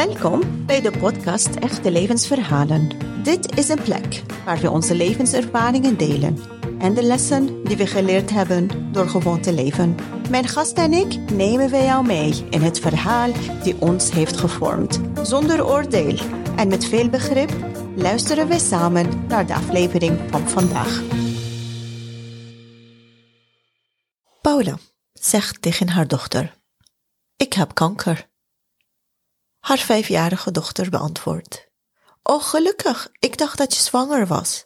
Welkom bij de podcast Echte Levensverhalen. Dit is een plek waar we onze levenservaringen delen en de lessen die we geleerd hebben door gewoon te leven. Mijn gast en ik nemen wij jou mee in het verhaal die ons heeft gevormd. Zonder oordeel en met veel begrip luisteren we samen naar de aflevering van vandaag. Paula zegt tegen haar dochter: "Ik heb kanker." Haar 5-jarige dochter beantwoordt: "Oh, gelukkig, ik dacht dat je zwanger was."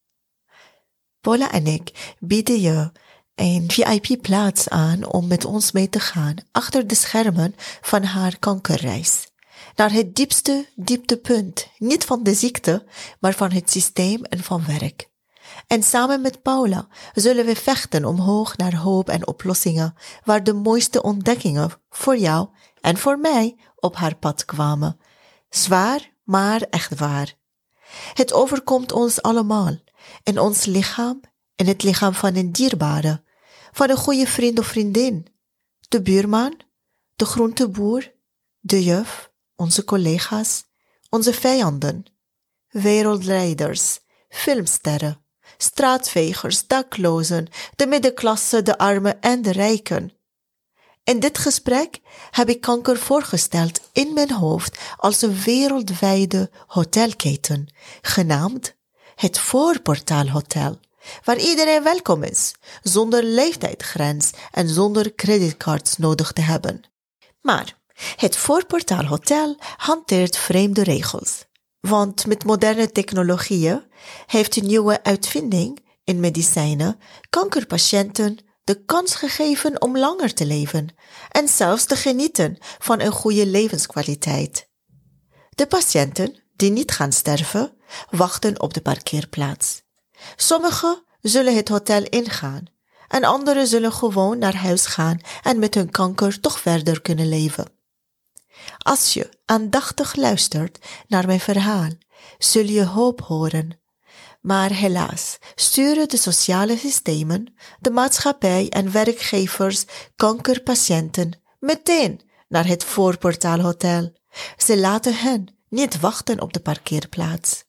Paula en ik bieden je een VIP-plaats aan om met ons mee te gaan achter de schermen van haar kankerreis. Naar het diepste dieptepunt, niet van de ziekte, maar van het systeem en van werk. En samen met Paula zullen we vechten omhoog naar hoop en oplossingen, waar de mooiste ontdekkingen voor jou en voor mij op haar pad kwamen. Zwaar, maar echt waar. Het overkomt ons allemaal, in ons lichaam, in het lichaam van een dierbare, van een goede vriend of vriendin, de buurman, de groenteboer, de juf, onze collega's, onze vijanden, wereldleiders, filmsterren, straatvegers, daklozen, de middenklasse, de armen en de rijken. In dit gesprek heb ik kanker voorgesteld in mijn hoofd als een wereldwijde hotelketen, genaamd het Voorportaal Hotel, waar iedereen welkom is, zonder leeftijdsgrens en zonder creditcards nodig te hebben. Maar het Voorportaal Hotel hanteert vreemde regels, want met moderne technologieën heeft een nieuwe uitvinding in medicijnen kankerpatiënten de kans gegeven om langer te leven en zelfs te genieten van een goede levenskwaliteit. De patiënten die niet gaan sterven, wachten op de parkeerplaats. Sommigen zullen het hotel ingaan en anderen zullen gewoon naar huis gaan en met hun kanker toch verder kunnen leven. Als je aandachtig luistert naar mijn verhaal, zul je hoop horen. Maar helaas sturen de sociale systemen, de maatschappij en werkgevers kankerpatiënten meteen naar het Voorportaal Hotel. Ze laten hen niet wachten op de parkeerplaats.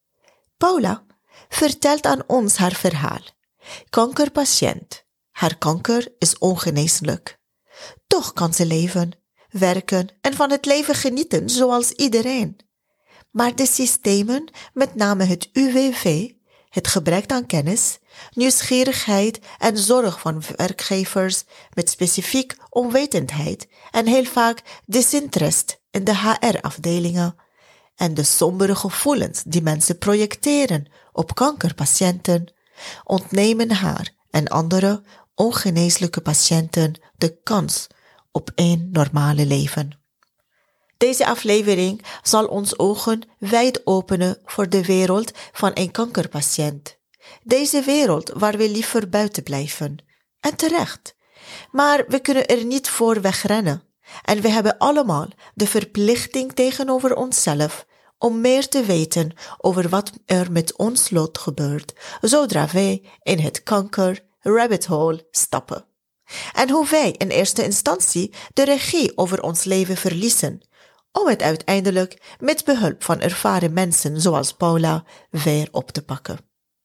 Paula vertelt aan ons haar verhaal. Kankerpatiënt. Haar kanker is ongeneeslijk. Toch kan ze leven, werken en van het leven genieten zoals iedereen. Maar de systemen, met name het UWV, het gebrek aan kennis, nieuwsgierigheid en zorg van werkgevers met specifiek onwetendheid en heel vaak disinterest in de HR-afdelingen en de sombere gevoelens die mensen projecteren op kankerpatiënten, ontnemen haar en andere ongeneeslijke patiënten de kans op een normale leven. Deze aflevering zal ons ogen wijd openen voor de wereld van een kankerpatiënt. Deze wereld waar we liever buiten blijven. En terecht. Maar we kunnen er niet voor wegrennen. En we hebben allemaal de verplichting tegenover onszelf om meer te weten over wat er met ons lot gebeurt, zodra wij in het kanker rabbit hole stappen. En hoe wij in eerste instantie de regie over ons leven verliezen, om het uiteindelijk met behulp van ervaren mensen zoals Paula weer op te pakken.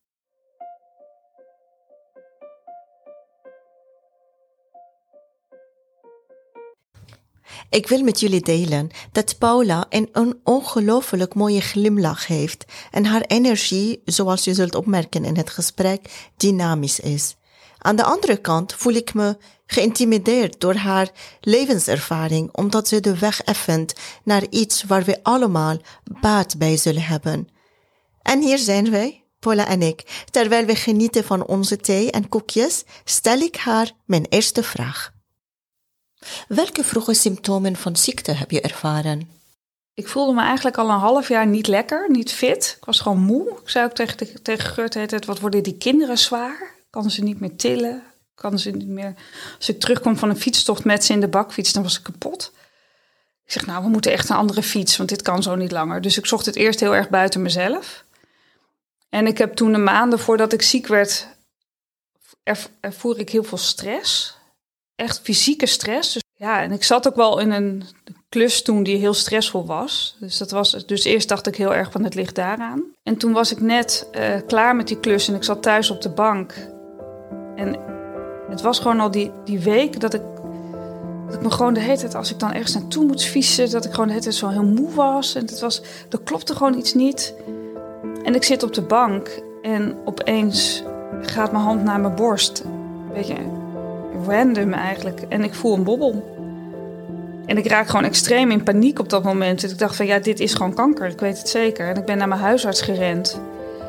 Ik wil met jullie delen dat Paula een ongelooflijk mooie glimlach heeft en haar energie, zoals je zult opmerken in het gesprek, dynamisch is. Aan de andere kant voel ik me geïntimideerd door haar levenservaring, omdat ze de weg effent naar iets waar we allemaal baat bij zullen hebben. En hier zijn wij, Paula en ik. Terwijl we genieten van onze thee en koekjes, stel ik haar mijn eerste vraag. Welke vroege symptomen van ziekte heb je ervaren? Ik voelde me eigenlijk al een half jaar niet lekker, niet fit. Ik was gewoon moe. Ik zei ook tegen Geurt, wat worden die kinderen zwaar? Kan ze niet meer tillen? Kan ze niet meer... Als ik terugkom van een fietstocht met ze in de bakfiets, dan was ik kapot. Ik zeg, we moeten echt een andere fiets, want dit kan zo niet langer. Dus ik zocht het eerst heel erg buiten mezelf. En ik heb toen de maanden voordat ik ziek werd, ervoer ik heel veel stress. Echt fysieke stress. Dus, en ik zat ook wel in een klus toen die heel stressvol was. Dus eerst dacht ik heel erg van het ligt daaraan. En toen was ik net klaar met die klus en ik zat thuis op de bank. En het was gewoon al die week dat ik me gewoon de hele tijd, als ik dan ergens naartoe moet fietsen, dat ik gewoon de hele tijd zo heel moe was. En er klopte gewoon iets niet. En ik zit op de bank en opeens gaat mijn hand naar mijn borst. Weet je, random eigenlijk. En ik voel een bobbel. En ik raak gewoon extreem in paniek op dat moment. Dus ik dacht van ja, dit is gewoon kanker. Ik weet het zeker. En ik ben naar mijn huisarts gerend.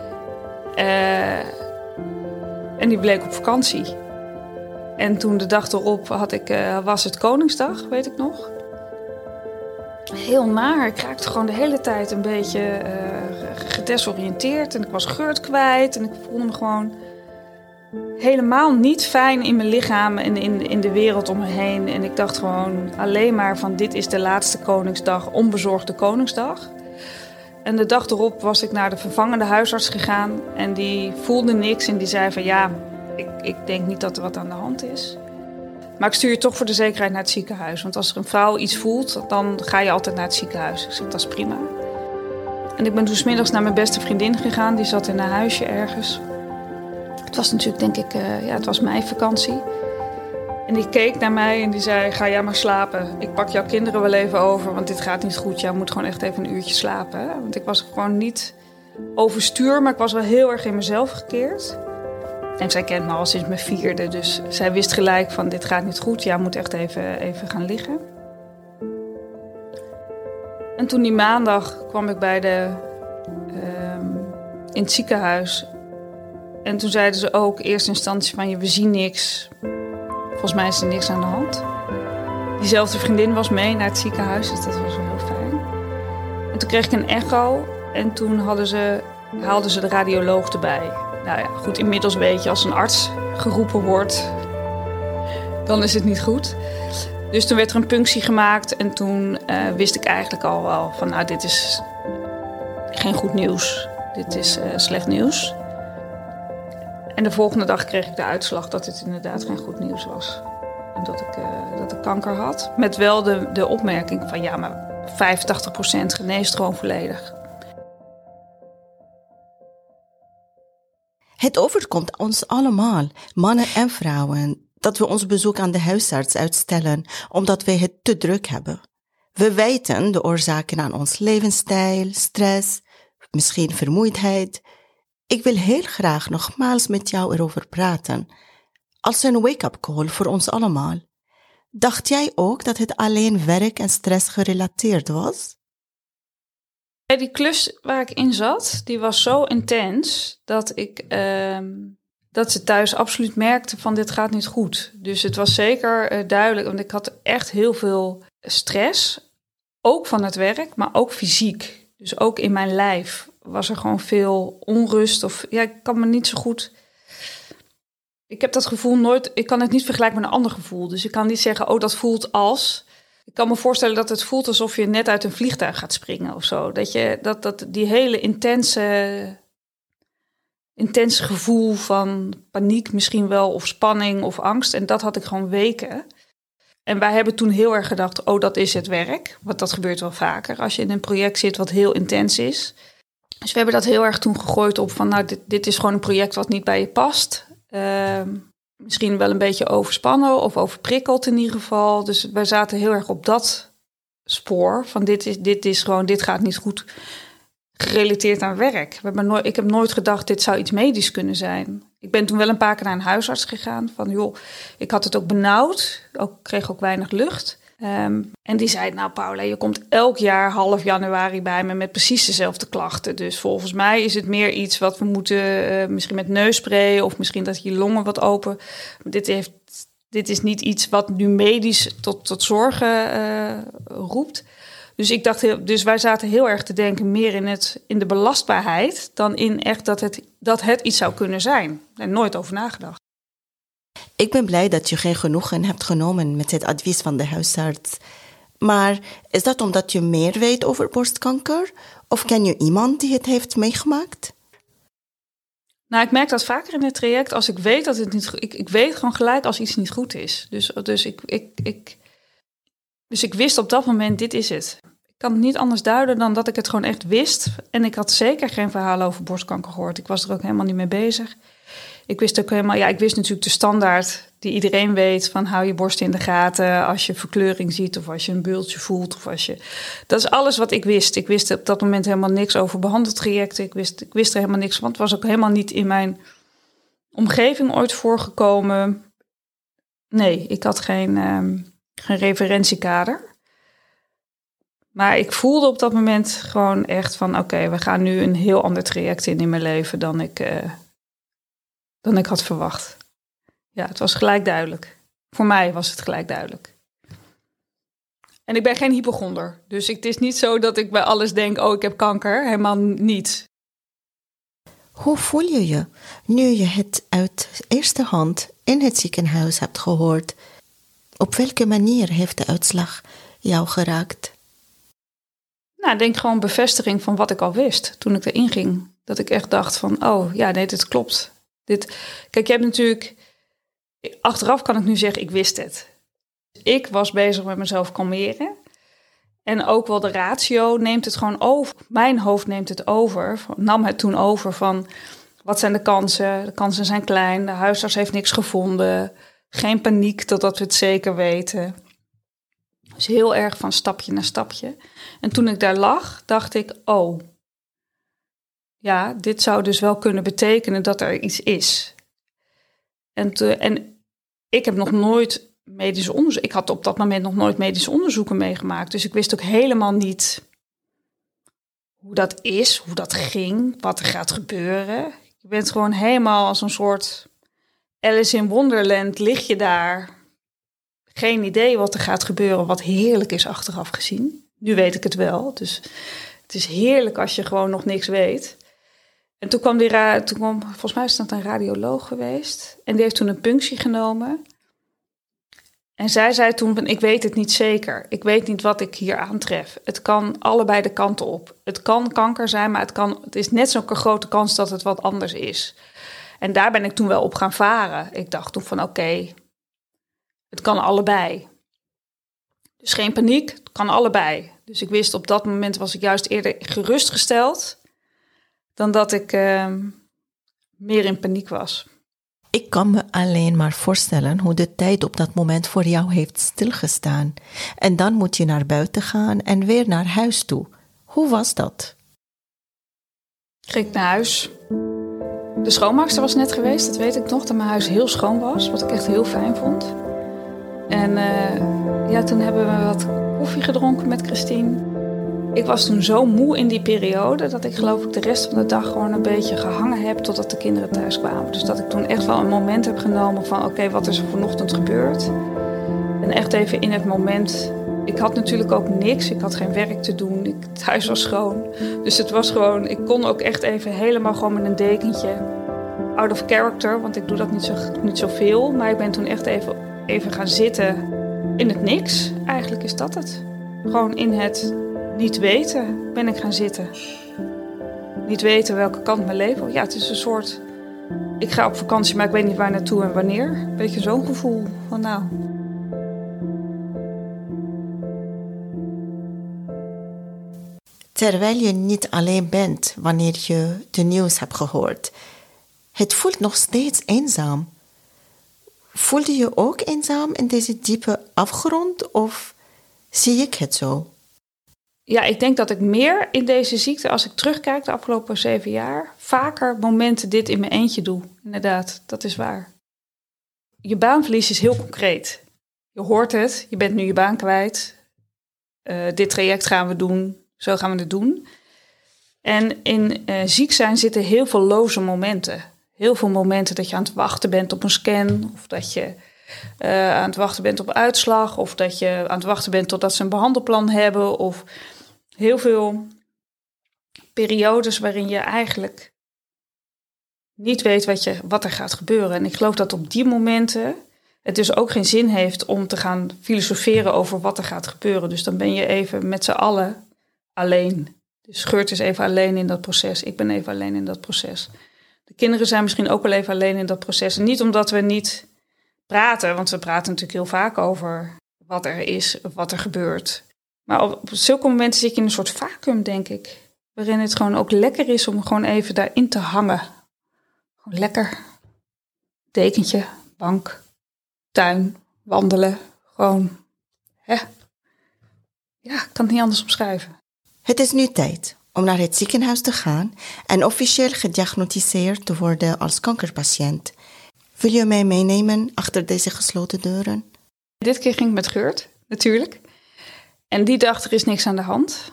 En die bleek op vakantie. En toen de dag erop was het Koningsdag, weet ik nog. Heel naar. Ik raakte gewoon de hele tijd een beetje gedesoriënteerd. En ik was Geurt kwijt. En ik voelde me gewoon helemaal niet fijn in mijn lichaam en in de wereld om me heen. En ik dacht gewoon alleen maar van dit is de laatste Koningsdag, onbezorgde Koningsdag. En de dag erop was ik naar de vervangende huisarts gegaan. En die voelde niks en die zei van ja, ik denk niet dat er wat aan de hand is. Maar ik stuur je toch voor de zekerheid naar het ziekenhuis. Want als er een vrouw iets voelt, dan ga je altijd naar het ziekenhuis. Ik zeg, dat is prima. En ik ben toen 's middags naar mijn beste vriendin gegaan. Die zat in een huisje ergens. Het was natuurlijk, denk ik, het was meivakantie. En die keek naar mij en die zei, ga jij maar slapen. Ik pak jouw kinderen wel even over, want dit gaat niet goed. Jij moet gewoon echt even een uurtje slapen. Hè? Want ik was gewoon niet overstuur, maar ik was wel heel erg in mezelf gekeerd. En zij kent me al sinds mijn 4e, dus zij wist gelijk van dit gaat niet goed. Jij moet echt even gaan liggen. En toen die maandag kwam ik in het ziekenhuis. En toen zeiden ze ook in eerste instantie van we zien niks. Volgens mij is er niks aan de hand. Diezelfde vriendin was mee naar het ziekenhuis, dus dat was wel heel fijn. En toen kreeg ik een echo en toen haalden ze de radioloog erbij. Nou ja, goed, inmiddels weet je, als een arts geroepen wordt, dan is het niet goed. Dus toen werd er een punctie gemaakt en toen wist ik eigenlijk al wel van nou, dit is geen goed nieuws. Dit is slecht nieuws. En de volgende dag kreeg ik de uitslag dat het inderdaad geen goed nieuws was. En dat ik kanker had. Met wel de opmerking van ja, maar 85% geneest gewoon volledig. Het overkomt ons allemaal, mannen en vrouwen, dat we ons bezoek aan de huisarts uitstellen omdat wij het te druk hebben. We wijten de oorzaken aan ons levensstijl, stress, misschien vermoeidheid. Ik wil heel graag nogmaals met jou erover praten, als een wake-up call voor ons allemaal. Dacht jij ook dat het alleen werk en stress gerelateerd was? Die klus waar ik in zat, die was zo intens dat ze thuis absoluut merkte van dit gaat niet goed. Dus het was zeker duidelijk, want ik had echt heel veel stress, ook van het werk, maar ook fysiek. Dus ook in mijn lijf was er gewoon veel onrust. Of ja, ik kan me niet zo goed. Ik heb dat gevoel nooit. Ik kan het niet vergelijken met een ander gevoel. Dus ik kan niet zeggen, oh, dat voelt als. Ik kan me voorstellen dat het voelt alsof je net uit een vliegtuig gaat springen of zo. Dat die hele intense gevoel van paniek misschien wel, of spanning of angst. En dat had ik gewoon weken. En wij hebben toen heel erg gedacht, oh, dat is het werk. Want dat gebeurt wel vaker als je in een project zit wat heel intens is. Dus we hebben dat heel erg toen gegooid op van, nou, dit is gewoon een project wat niet bij je past. Misschien wel een beetje overspannen of overprikkeld in ieder geval. Dus wij zaten heel erg op dat spoor van dit gaat niet goed gerelateerd aan werk. Ik heb nooit gedacht, dit zou iets medisch kunnen zijn. Ik ben toen wel een paar keer naar een huisarts gegaan. Van joh, ik had het ook benauwd. Kreeg ook weinig lucht. En die zei, nou Paula, je komt elk jaar half januari bij me met precies dezelfde klachten. Dus volgens mij is het meer iets wat we moeten, misschien met neusspray of misschien dat je longen wat open. Dit is niet iets wat nu medisch tot zorgen roept. Dus ik dacht, dus wij zaten heel erg te denken meer in de belastbaarheid dan in echt dat het iets zou kunnen zijn. En nooit over nagedacht. Ik ben blij dat je geen genoegen hebt genomen met het advies van de huisarts. Maar is dat omdat je meer weet over borstkanker? Of ken je iemand die het heeft meegemaakt? Nou, ik merk dat vaker in het traject als ik weet dat het niet goed is. Ik weet gewoon gelijk als iets niet goed is. Dus Dus ik wist op dat moment, dit is het. Ik kan het niet anders duiden dan dat ik het gewoon echt wist. En ik had zeker geen verhalen over borstkanker gehoord. Ik was er ook helemaal niet mee bezig. Ik wist ook helemaal, ik wist natuurlijk de standaard die iedereen weet van hou je borst in de gaten als je verkleuring ziet of als je een bultje voelt of als je. Dat is alles wat ik wist. Ik wist op dat moment helemaal niks over behandeltrajecten. Ik wist er helemaal niks van. Het was ook helemaal niet in mijn omgeving ooit voorgekomen. Nee, ik had geen referentiekader. Maar ik voelde op dat moment gewoon echt van oké, we gaan nu een heel ander traject in mijn leven dan ik had verwacht. Ja, het was gelijk duidelijk. Voor mij was het gelijk duidelijk. En ik ben geen hypochonder. Dus het is niet zo dat ik bij alles denk, ik heb kanker. Helemaal niet. Hoe voel je je nu je het uit eerste hand in het ziekenhuis hebt gehoord? Op welke manier heeft de uitslag jou geraakt? Nou, ik denk gewoon bevestiging van wat ik al wist toen ik erin ging. Dat ik echt dacht van, dit klopt. Kijk, je hebt natuurlijk... Achteraf kan ik nu zeggen, ik wist het. Ik was bezig met mezelf kalmeren. En ook wel de ratio neemt het gewoon over. Mijn hoofd neemt het over. Nam het toen over van, wat zijn de kansen? De kansen zijn klein. De huisarts heeft niks gevonden. Geen paniek totdat we het zeker weten. Dus heel erg van stapje naar stapje. En toen ik daar lag, dacht ik, dit zou dus wel kunnen betekenen dat er iets is. En ik heb nog nooit medisch onderzoek. Ik had op dat moment nog nooit medische onderzoeken meegemaakt. Dus ik wist ook helemaal niet hoe dat is, hoe dat ging, wat er gaat gebeuren. Je bent gewoon helemaal als een soort Alice in Wonderland, lig je daar. Geen idee wat er gaat gebeuren, wat heerlijk is achteraf gezien. Nu weet ik het wel, dus het is heerlijk als je gewoon nog niks weet. En toen kwam volgens mij is dat een radioloog geweest. En die heeft toen een punctie genomen. En zij zei toen, ik weet het niet zeker. Ik weet niet wat ik hier aantref. Het kan allebei de kanten op. Het kan kanker zijn, maar het is net zo'n grote kans dat het wat anders is. En daar ben ik toen wel op gaan varen. Ik dacht toen van het kan allebei. Dus geen paniek, het kan allebei. Dus ik wist op dat moment was ik juist eerder gerustgesteld dan dat ik meer in paniek was. Ik kan me alleen maar voorstellen hoe de tijd op dat moment voor jou heeft stilgestaan. En dan moet je naar buiten gaan en weer naar huis toe. Hoe was dat? Ik ging naar huis. De schoonmaakster was net geweest, dat weet ik nog, dat mijn huis heel schoon was. Wat ik echt heel fijn vond. En toen hebben we wat koffie gedronken met Christine. Ik was toen zo moe in die periode dat ik geloof ik de rest van de dag gewoon een beetje gehangen heb totdat de kinderen thuis kwamen. Dus dat ik toen echt wel een moment heb genomen van wat is er vanochtend gebeurd? En echt even in het moment. Ik had natuurlijk ook niks, ik had geen werk te doen, het huis was schoon. Dus het was gewoon, ik kon ook echt even helemaal gewoon met een dekentje out of character, want ik doe dat niet zoveel. Maar ik ben toen echt even gaan zitten in het niks. Eigenlijk is dat het. Gewoon in het niet weten ben ik gaan zitten. Niet weten welke kant mijn leven. Ja, het is een soort, ik ga op vakantie, maar ik weet niet waar naartoe en wanneer. Beetje zo'n gevoel van Terwijl je niet alleen bent wanneer je de nieuws hebt gehoord. Het voelt nog steeds eenzaam. Voelde je ook eenzaam in deze diepe afgrond of zie ik het zo? Ja, ik denk dat ik meer in deze ziekte, als ik terugkijk de afgelopen 7 jaar, vaker momenten dit in mijn eentje doe. Inderdaad, dat is waar. Je baanverlies is heel concreet. Je hoort het, je bent nu je baan kwijt. Dit traject gaan we doen, zo gaan we het doen. En in ziek zijn zitten heel veel loze momenten. Heel veel momenten dat je aan het wachten bent op een scan, of dat je aan het wachten bent op uitslag, of dat je aan het wachten bent totdat ze een behandelplan hebben, of heel veel periodes waarin je eigenlijk niet weet wat er gaat gebeuren. En ik geloof dat op die momenten het dus ook geen zin heeft om te gaan filosoferen over wat er gaat gebeuren. Dus dan ben je even met z'n allen alleen. Dus Geurt is even alleen in dat proces. Ik ben even alleen in dat proces. De kinderen zijn misschien ook wel even alleen in dat proces. En niet omdat we niet praten, want we praten natuurlijk heel vaak over wat er is of wat er gebeurt. Maar op zulke momenten zit je in een soort vacuüm, denk ik. Waarin het gewoon ook lekker is om gewoon even daarin te hangen. Gewoon lekker. Dekentje, bank, tuin, wandelen. Gewoon, ja, ik kan het niet anders omschrijven. Het is nu tijd om naar het ziekenhuis te gaan en officieel gediagnosticeerd te worden als kankerpatiënt. Wil je mij meenemen achter deze gesloten deuren? Dit keer ging ik met Geurt, natuurlijk. En die dacht, er is niks aan de hand.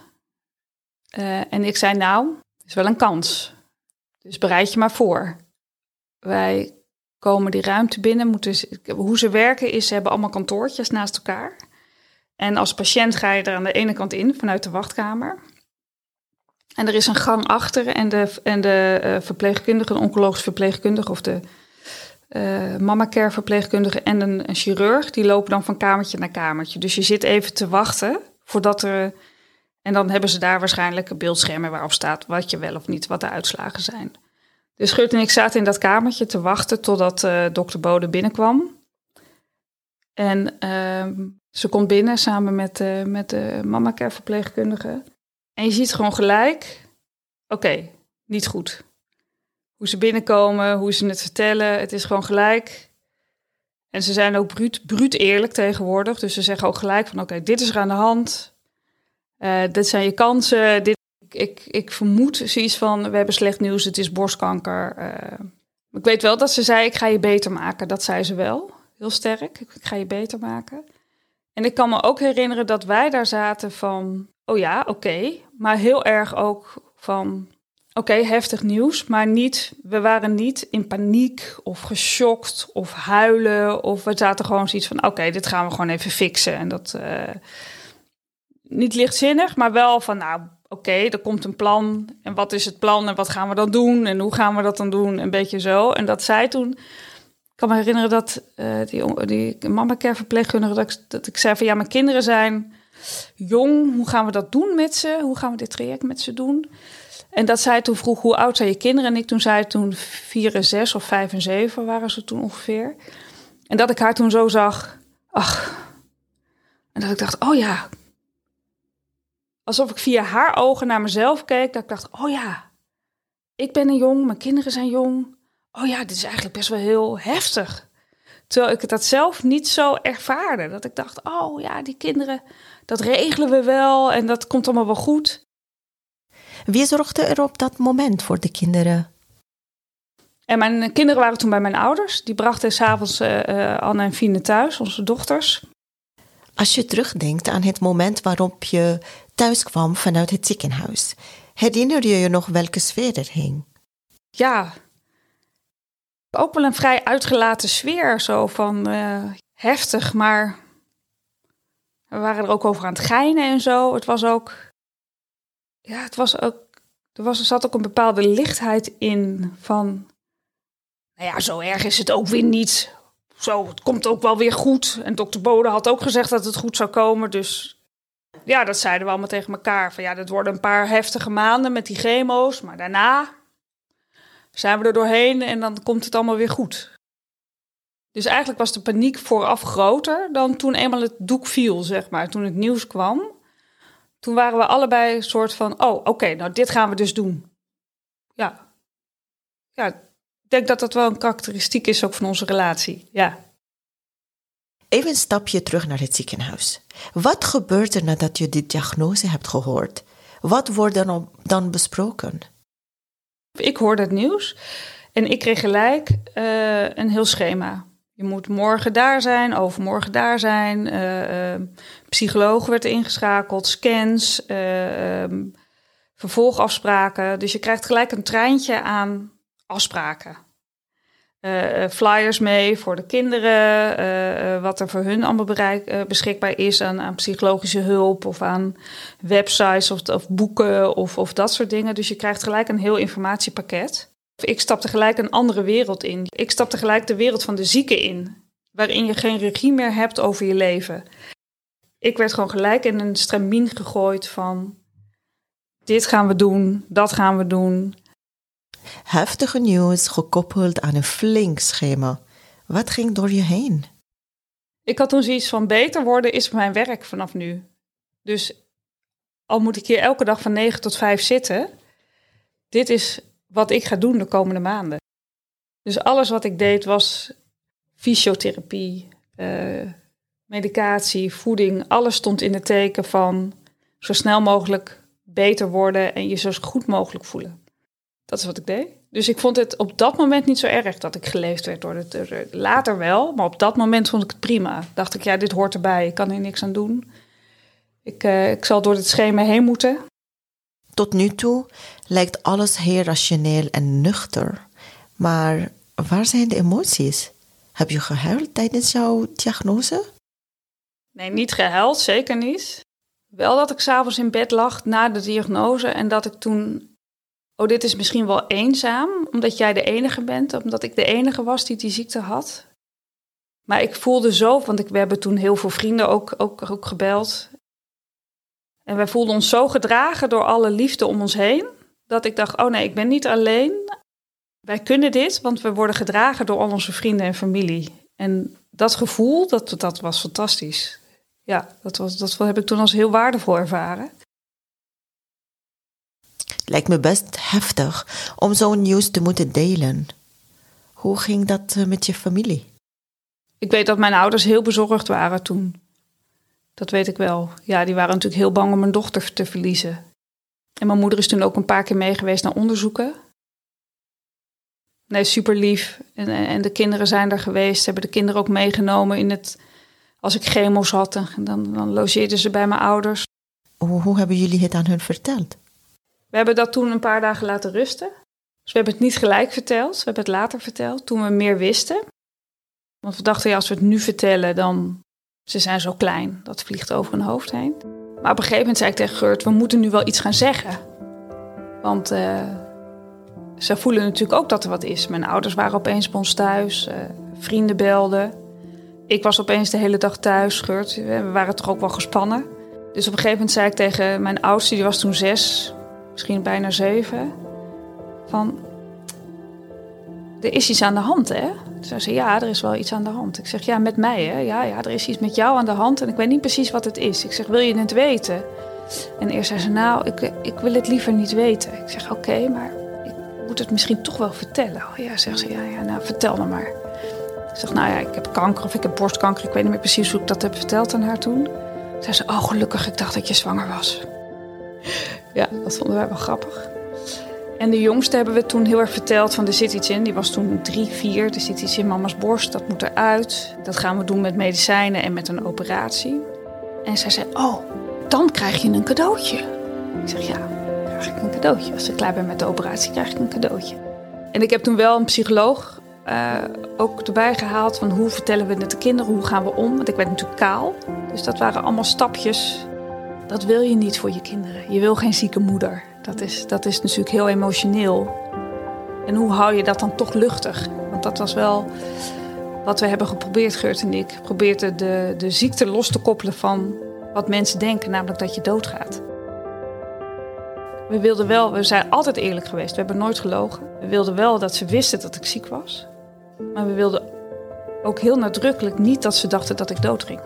En ik zei, nou, er is wel een kans. Dus bereid je maar voor. Wij komen die ruimte binnen. Hoe ze werken is, ze hebben allemaal kantoortjes naast elkaar. En als patiënt ga je er aan de ene kant in, vanuit de wachtkamer. En er is een gang achter en de verpleegkundige, een oncologisch verpleegkundige of de mama-care verpleegkundige en een chirurg, die lopen dan van kamertje naar kamertje. Dus je zit even te wachten voordat er... En dan hebben ze daar waarschijnlijk beeldschermen waarop staat wat je wel of niet, wat de uitslagen zijn. Dus Geurt en ik zaten in dat kamertje te wachten totdat dokter Bode binnenkwam. En ze komt binnen samen met de mama-care verpleegkundige. En je ziet gewoon gelijk, oké, niet goed. Hoe ze binnenkomen, hoe ze het vertellen, het is gewoon gelijk. En ze zijn ook bruut eerlijk tegenwoordig. Dus ze zeggen ook gelijk van oké, dit is er aan de hand. Dit zijn je kansen. Ik vermoed zoiets van, we hebben slecht nieuws, het is borstkanker. Ik weet wel dat ze zei, ik ga je beter maken. Dat zei ze wel, heel sterk. Ik ga je beter maken. En ik kan me ook herinneren dat wij daar zaten van, oh ja, oké. Maar heel erg ook van, oké, heftig nieuws. Maar we waren niet in paniek of geschokt of huilen. Of we zaten gewoon zoiets van, oké, dit gaan we gewoon even fixen. En dat... niet lichtzinnig, maar wel van, nou, oké, er komt een plan. En wat is het plan en wat gaan we dan doen? En hoe gaan we dat dan doen? Een beetje zo. En dat zij toen... Ik kan me herinneren dat die mama-care verpleegkundige... Dat ik zei van, ja, mijn kinderen zijn jong. Hoe gaan we dat doen met ze? Hoe gaan we dit traject met ze doen? En dat zij toen vroeg, hoe oud zijn je kinderen? En ik toen zei, 4 en 6 of 5 en 7 waren ze toen ongeveer. En dat ik haar toen zo zag, ach. En dat ik dacht, oh ja... Alsof ik via haar ogen naar mezelf keek. Dat ik dacht, oh ja, ik ben jong, mijn kinderen zijn jong. Oh ja, dit is eigenlijk best wel heel heftig. Terwijl ik dat zelf niet zo ervaarde. Dat ik dacht, oh ja, die kinderen, dat regelen we wel. En dat komt allemaal wel goed. Wie zorgde er op dat moment voor de kinderen? En mijn kinderen waren toen bij mijn ouders. Die brachten 's avonds Anne en Fine thuis, onze dochters. Als je terugdenkt aan het moment waarop je thuis kwam vanuit het ziekenhuis, herinner je je nog welke sfeer er hing? Ja, ook wel een vrij uitgelaten sfeer, zo van heftig, maar we waren er ook over aan het geinen en zo. Er zat ook een bepaalde lichtheid in van, nou ja, zo erg is het ook weer niet. Zo, het komt ook wel weer goed. En dokter Bode had ook gezegd dat het goed zou komen. Dus ja, dat zeiden we allemaal tegen elkaar. Van ja, dat worden een paar heftige maanden met die chemo's. Maar daarna zijn we er doorheen en dan komt het allemaal weer goed. Dus eigenlijk was de paniek vooraf groter dan toen eenmaal het doek viel, zeg maar. Toen het nieuws kwam, toen waren we allebei een soort van, oh, oké, nou dit gaan we dus doen. Ja, ik denk dat dat wel een karakteristiek is ook van onze relatie, ja. Even een stapje terug naar het ziekenhuis. Wat gebeurt er nadat je de diagnose hebt gehoord? Wat wordt er dan besproken? Ik hoorde het nieuws en ik kreeg gelijk een heel schema. Je moet morgen daar zijn, overmorgen daar zijn. Psycholoog werd ingeschakeld, scans, vervolgafspraken. Dus je krijgt gelijk een treintje aan afspraken. Flyers mee voor de kinderen, wat er voor hun allemaal beschikbaar is aan psychologische hulp of aan websites of boeken of dat soort dingen. Dus je krijgt gelijk een heel informatiepakket. Ik stapte gelijk een andere wereld in. Ik stapte gelijk de wereld van de zieke in, waarin je geen regie meer hebt over je leven. Ik werd gewoon gelijk in een stramien gegooid van, dit gaan we doen, dat gaan we doen. Heftige nieuws gekoppeld aan een flink schema. Wat ging door je heen? Ik had toen zoiets van beter worden is mijn werk vanaf nu. Dus al moet ik hier elke dag van 9 tot 5 zitten. Dit is wat ik ga doen de komende maanden. Dus alles wat ik deed was fysiotherapie, medicatie, voeding. Alles stond in het teken van zo snel mogelijk beter worden en je zo goed mogelijk voelen. Dat is wat ik deed. Dus ik vond het op dat moment niet zo erg dat ik geleefd werd door de later wel, maar op dat moment vond ik het prima. Dacht ik, ja, dit hoort erbij. Ik kan hier niks aan doen. Ik zal door dit schema heen moeten. Tot nu toe lijkt alles heel rationeel en nuchter. Maar waar zijn de emoties? Heb je gehuild tijdens jouw diagnose? Nee, niet gehuild, zeker niet. Wel dat ik 's avonds in bed lag na de diagnose en dat ik toen... Oh, dit is misschien wel eenzaam, omdat jij de enige bent. Omdat ik de enige was die ziekte had. Maar ik voelde zo, want we hebben toen heel veel vrienden ook gebeld. En wij voelden ons zo gedragen door alle liefde om ons heen. Dat ik dacht, oh nee, ik ben niet alleen. Wij kunnen dit, want we worden gedragen door al onze vrienden en familie. En dat gevoel, dat was fantastisch. Ja, dat heb ik toen als heel waardevol ervaren. Lijkt me best heftig om zo'n nieuws te moeten delen. Hoe ging dat met je familie? Ik weet dat mijn ouders heel bezorgd waren toen. Dat weet ik wel. Ja, die waren natuurlijk heel bang om mijn dochter te verliezen. En mijn moeder is toen ook een paar keer mee geweest naar onderzoeken. Nee, super lief. En de kinderen zijn er geweest. Ze hebben de kinderen ook meegenomen als ik chemo's had. En dan logeerden ze bij mijn ouders. Hoe hebben jullie het aan hun verteld? We hebben dat toen een paar dagen laten rusten. Dus we hebben het niet gelijk verteld. We hebben het later verteld, toen we meer wisten. Want we dachten, ja, als we het nu vertellen, dan... Ze zijn zo klein, dat vliegt over hun hoofd heen. Maar op een gegeven moment zei ik tegen Geurt, we moeten nu wel iets gaan zeggen. Want ze voelen natuurlijk ook dat er wat is. Mijn ouders waren opeens bij ons thuis. Vrienden belden. Ik was opeens de hele dag thuis, Geurt. We waren toch ook wel gespannen. Dus op een gegeven moment zei ik tegen mijn oudste, die was toen 6... misschien bijna 7, van, er is iets aan de hand, hè? Toen zei ze, ja, er is wel iets aan de hand. Ik zeg, ja, met mij, hè? Ja, er is iets met jou aan de hand en ik weet niet precies wat het is. Ik zeg, wil je het weten? En eerst zei ze, nou, ik wil het liever niet weten. Ik zeg, oké, maar ik moet het misschien toch wel vertellen. Oh ja, zegt ze, ja, nou, vertel dan maar. Ik zeg, nou ja, ik heb kanker of ik heb borstkanker. Ik weet niet meer precies hoe ik dat heb verteld aan haar toen. Toen zei ze, oh, gelukkig, ik dacht dat je zwanger was. Ja, dat vonden wij wel grappig. En de jongste hebben we toen heel erg verteld van er zit iets in. Die was toen 3, 4, er zit iets in mama's borst, dat moet eruit. Dat gaan we doen met medicijnen en met een operatie. En zij zei, oh, dan krijg je een cadeautje. Ik zeg, ja, dan krijg ik een cadeautje. Als ik klaar ben met de operatie, krijg ik een cadeautje. En ik heb toen wel een psycholoog ook erbij gehaald van hoe vertellen we het de kinderen, hoe gaan we om? Want ik werd natuurlijk kaal, dus dat waren allemaal stapjes. Dat wil je niet voor je kinderen. Je wil geen zieke moeder. Dat is natuurlijk heel emotioneel. En hoe hou je dat dan toch luchtig? Want dat was wel wat we hebben geprobeerd, Geurt en ik. Probeerden de ziekte los te koppelen van wat mensen denken, namelijk dat je doodgaat. We zijn altijd eerlijk geweest. We hebben nooit gelogen. We wilden wel dat ze wisten dat ik ziek was. Maar we wilden ook heel nadrukkelijk niet dat ze dachten dat ik doodging.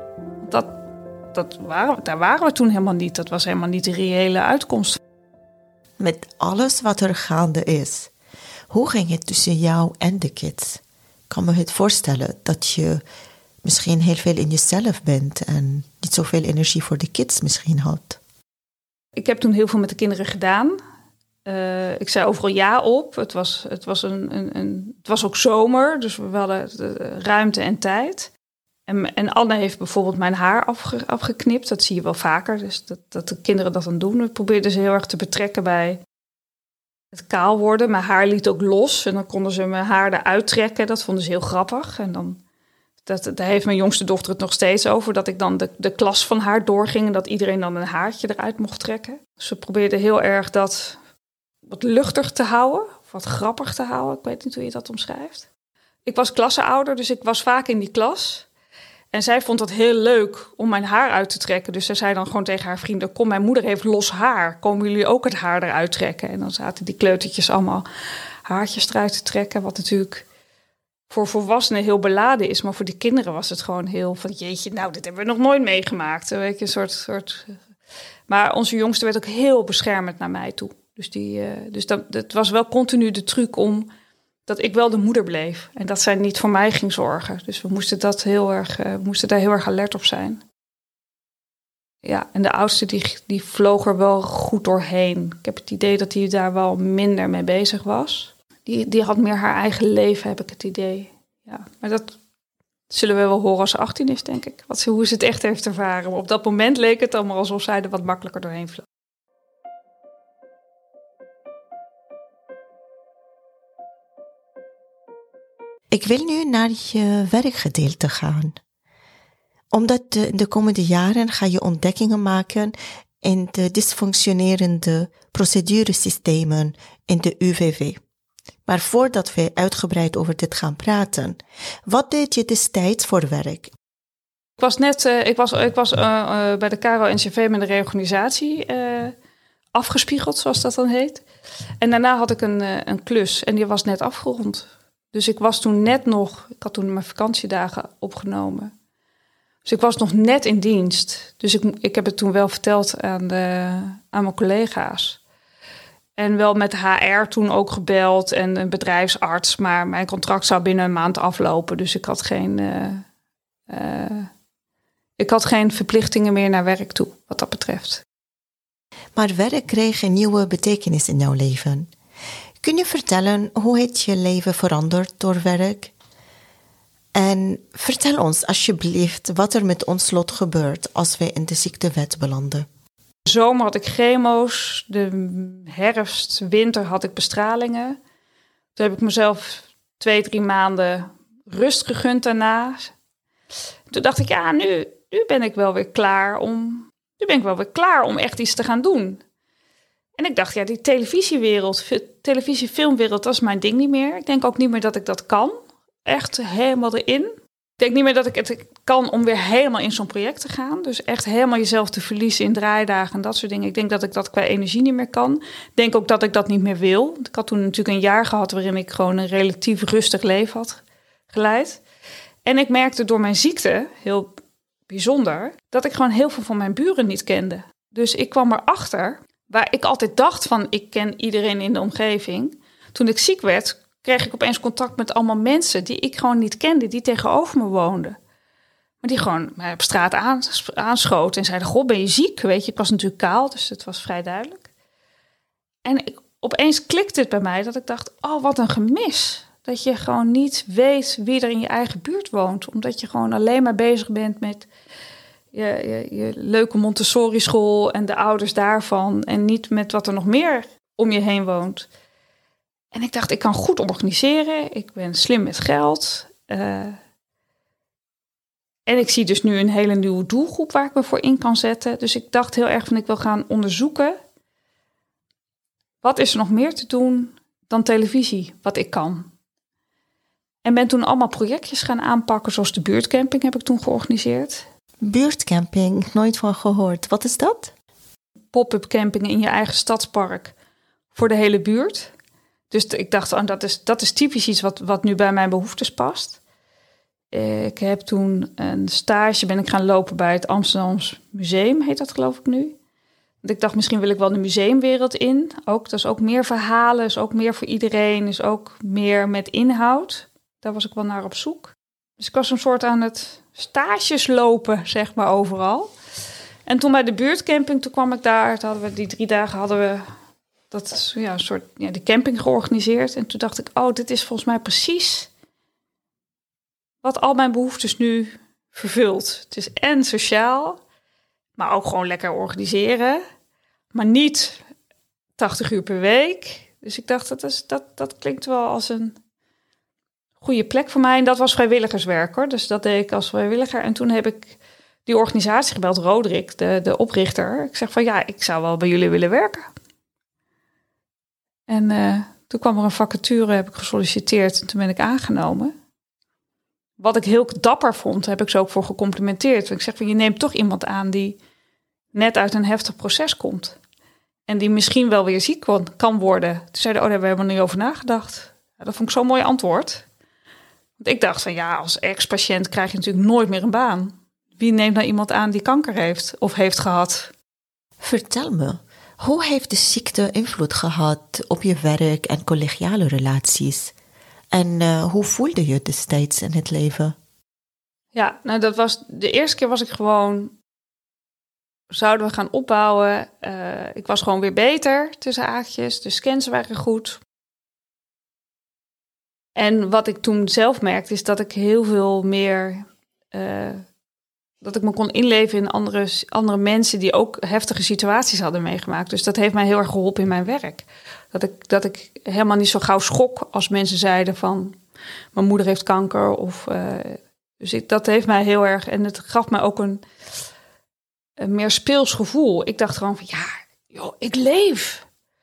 Daar waren we toen helemaal niet. Dat was helemaal niet de reële uitkomst. Met alles wat er gaande is, hoe ging het tussen jou en de kids? Ik kan me het voorstellen dat je misschien heel veel in jezelf bent en niet zoveel energie voor de kids misschien had. Ik heb toen heel veel met de kinderen gedaan. Ik zei overal ja op. Het was ook zomer, dus we hadden ruimte en tijd. En Anne heeft bijvoorbeeld mijn haar afgeknipt. Dat zie je wel vaker, dus dat de kinderen dat dan doen. We probeerden ze heel erg te betrekken bij het kaal worden. Mijn haar liet ook los en dan konden ze mijn haar eruit trekken. Dat vonden ze heel grappig. En daar heeft mijn jongste dochter het nog steeds over. Dat ik dan de klas van haar doorging en dat iedereen dan een haartje eruit mocht trekken. Dus we probeerden heel erg dat wat luchtig te houden. Of wat grappig te houden. Ik weet niet hoe je dat omschrijft. Ik was klassenouder, dus ik was vaak in die klas. En zij vond het heel leuk om mijn haar uit te trekken. Dus zij zei dan gewoon tegen haar vrienden, kom, mijn moeder heeft los haar. Komen jullie ook het haar eruit trekken? En dan zaten die kleutertjes allemaal haartjes eruit te trekken. Wat natuurlijk voor volwassenen heel beladen is. Maar voor die kinderen was het gewoon heel van, jeetje, nou, dit hebben we nog nooit meegemaakt. Weet je, een soort. Maar onze jongste werd ook heel beschermend naar mij toe. Dus het was wel continu de truc om dat ik wel de moeder bleef. En dat zij niet voor mij ging zorgen. Dus we moesten daar heel erg alert op zijn. Ja, en de oudste die vloog er wel goed doorheen. Ik heb het idee dat hij daar wel minder mee bezig was. Die had meer haar eigen leven, heb ik het idee. Ja, maar dat zullen we wel horen als ze 18 is, denk ik. Hoe ze het echt heeft ervaren. Maar op dat moment leek het allemaal alsof zij er wat makkelijker doorheen vloog. Ik wil nu naar je werkgedeelte gaan. Omdat in de komende jaren ga je ontdekkingen maken in de dysfunctionerende proceduresystemen in de UWV. Maar voordat we uitgebreid over dit gaan praten, wat deed je destijds voor werk? Ik was bij de KRO-NCV met de reorganisatie afgespiegeld, zoals dat dan heet. En daarna had ik een klus en die was net afgerond. Dus ik was toen ik had toen mijn vakantiedagen opgenomen. Dus ik was nog net in dienst. Dus ik heb het toen wel verteld aan mijn collega's. En wel met HR toen ook gebeld en een bedrijfsarts. Maar mijn contract zou binnen een maand aflopen. Dus ik had geen verplichtingen meer naar werk toe, wat dat betreft. Maar werk kreeg een nieuwe betekenis in jouw leven. Kun je vertellen hoe het je leven verandert door werk? En vertel ons alsjeblieft wat er met ons lot gebeurt als we in de ziektewet belanden. De zomer had ik chemo's, de herfst, winter had ik bestralingen. Toen heb ik mezelf 2-3 maanden rust gegund daarna. Toen dacht ik, ja, nu ben ik wel weer klaar om echt iets te gaan doen. En ik dacht, ja, die televisiefilmwereld, dat is mijn ding niet meer. Ik denk ook niet meer dat ik dat kan. Echt helemaal erin. Ik denk niet meer dat ik het kan om weer helemaal in zo'n project te gaan. Dus echt helemaal jezelf te verliezen in draaidagen en dat soort dingen. Ik denk dat ik dat qua energie niet meer kan. Ik denk ook dat ik dat niet meer wil. Ik had toen natuurlijk een jaar gehad waarin ik gewoon een relatief rustig leven had geleid. En ik merkte door mijn ziekte, heel bijzonder, dat ik gewoon heel veel van mijn buren niet kende. Dus ik kwam erachter, waar ik altijd dacht van ik ken iedereen in de omgeving. Toen ik ziek werd, kreeg ik opeens contact met allemaal mensen die ik gewoon niet kende, die tegenover me woonden. Maar die gewoon mij op straat aanschoten en zeiden, goh, ben je ziek? Weet je, ik was natuurlijk kaal, dus het was vrij duidelijk. En opeens klikte het bij mij dat ik dacht, oh, wat een gemis. Dat je gewoon niet weet wie er in je eigen buurt woont. Omdat je gewoon alleen maar bezig bent met je leuke Montessori-school en de ouders daarvan. En niet met wat er nog meer om je heen woont. En ik dacht, ik kan goed organiseren. Ik ben slim met geld. En ik zie dus nu een hele nieuwe doelgroep waar ik me voor in kan zetten. Dus ik dacht heel erg van, ik wil gaan onderzoeken. Wat is er nog meer te doen dan televisie, wat ik kan? En ben toen allemaal projectjes gaan aanpakken, zoals de buurtcamping heb ik toen georganiseerd. Buurtcamping, nooit van gehoord. Wat is dat? Pop-up camping in je eigen stadspark voor de hele buurt. Dus ik dacht, oh, dat is typisch iets wat nu bij mijn behoeftes past. Ik heb toen een stage ben ik gaan lopen bij het Amsterdams Museum, heet dat geloof ik nu. Want ik dacht, misschien wil ik wel de museumwereld in. Dat is ook meer verhalen, is ook meer voor iedereen, is ook meer met inhoud. Daar was ik wel naar op zoek. Dus ik was een soort aan het stages lopen, zeg maar, overal. En toen bij de buurtcamping, toen kwam ik daar. Toen hadden we die 3 dagen, die camping georganiseerd. En toen dacht ik, oh, dit is volgens mij precies wat al mijn behoeftes nu vervult. Het is en sociaal, maar ook gewoon lekker organiseren. Maar niet 80 uur per week. Dus ik dacht, dat klinkt wel als een goede plek voor mij. En dat was vrijwilligerswerk, hoor. Dus dat deed ik als vrijwilliger. En toen heb ik die organisatie gebeld, Roderick, de oprichter. Ik zeg van, ja, ik zou wel bij jullie willen werken. En toen kwam er een vacature, heb ik gesolliciteerd en toen ben ik aangenomen. Wat ik heel dapper vond, heb ik ze ook voor gecomplimenteerd. Ik zeg van, je neemt toch iemand aan die net uit een heftig proces komt. En die misschien wel weer ziek kan worden. Toen zeiden, daar hebben we helemaal niet over nagedacht. Ja, dat vond ik zo'n mooi antwoord. Want ik dacht van ja, als ex-patiënt krijg je natuurlijk nooit meer een baan. Wie neemt nou iemand aan die kanker heeft of heeft gehad? Vertel me, hoe heeft de ziekte invloed gehad op je werk en collegiale relaties? En hoe voelde je destijds in het leven? Ja, nou dat was de eerste keer was ik gewoon... Zouden we gaan opbouwen. Ik was gewoon weer beter, tussen haakjes. De scans waren goed. En wat ik toen zelf merkte, is dat ik heel veel meer... dat ik me kon inleven in andere mensen die ook heftige situaties hadden meegemaakt. Dus dat heeft mij heel erg geholpen in mijn werk. Dat ik helemaal niet zo gauw schrok als mensen zeiden van... mijn moeder heeft kanker. Dus dat heeft mij heel erg... En het gaf mij ook een meer speels gevoel. Ik dacht gewoon van ja, joh, ik leef.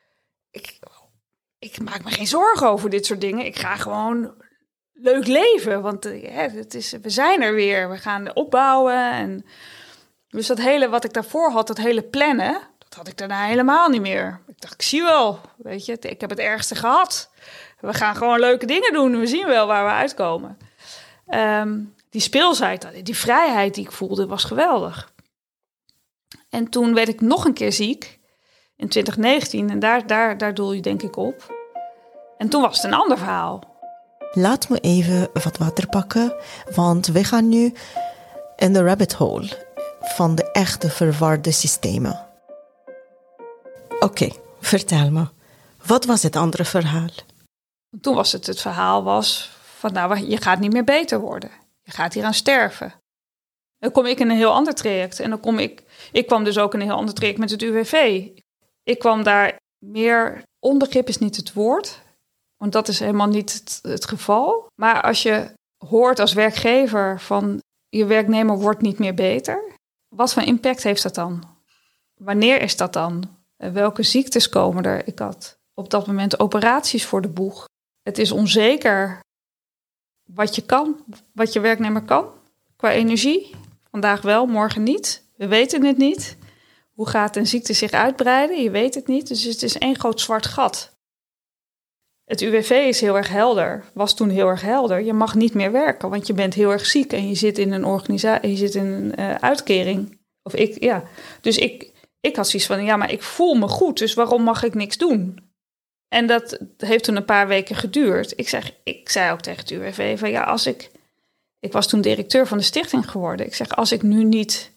Ik maak me geen zorgen over dit soort dingen. Ik ga gewoon leuk leven. Want we zijn er weer. We gaan opbouwen. En dus dat hele wat ik daarvoor had, dat hele plannen, dat had ik daarna helemaal niet meer. Ik dacht, ik zie wel, weet je, ik heb het ergste gehad. We gaan gewoon leuke dingen doen. We zien wel waar we uitkomen. Die speelsheid, die vrijheid die ik voelde, was geweldig. En toen werd ik nog een keer ziek, in 2019. En daar doel je denk ik op. En toen was het een ander verhaal. Laat me even wat water pakken, want we gaan nu in de rabbit hole van de echte verwarde systemen. Oké, vertel me. Wat was het andere verhaal? Toen was het verhaal van nou, je gaat niet meer beter worden. Je gaat hier aan sterven. Dan kom ik in een heel ander traject. En dan ik kwam dus ook in een heel ander traject met het UWV. Ik kwam daar meer, onbegrip is niet het woord, want dat is helemaal niet het geval. Maar als je hoort als werkgever van je werknemer wordt niet meer beter, wat voor impact heeft dat dan? Wanneer is dat dan? Welke ziektes komen er? Ik had op dat moment operaties voor de boeg. Het is onzeker wat je kan, wat je werknemer kan qua energie. Vandaag wel, morgen niet. We weten het niet. Hoe gaat een ziekte zich uitbreiden? Je weet het niet. Dus het is één groot zwart gat. Het UWV is heel erg helder. Was toen heel erg helder. Je mag niet meer werken, want je bent heel erg ziek en je zit in een organisatie, je zit in een uitkering. Dus ik had zoiets van, ja, maar ik voel me goed, dus waarom mag ik niks doen? En dat heeft toen een paar weken geduurd. Ik zei ook tegen het UWV van ja, ik was toen directeur van de stichting geworden. Ik zeg, als ik nu niet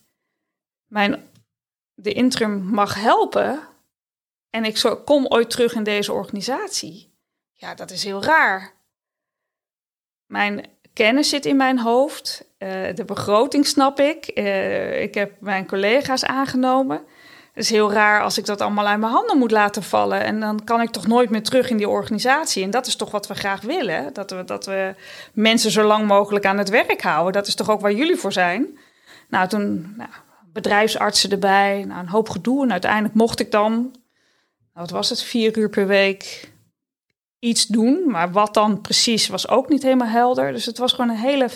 de interim mag helpen en ik kom ooit terug in deze organisatie, ja, dat is heel raar. Mijn kennis zit in mijn hoofd. De begroting snap ik. Ik heb mijn collega's aangenomen. Het is heel raar als ik dat allemaal uit mijn handen moet laten vallen. En dan kan ik toch nooit meer terug in die organisatie. En dat is toch wat we graag willen. Dat we mensen zo lang mogelijk aan het werk houden. Dat is toch ook waar jullie voor zijn. Nou, toen bedrijfsartsen erbij. Nou, een hoop gedoe. En uiteindelijk mocht ik dan, wat was het, 4 uur per week iets doen. Maar wat dan precies was ook niet helemaal helder. Dus het was gewoon een hele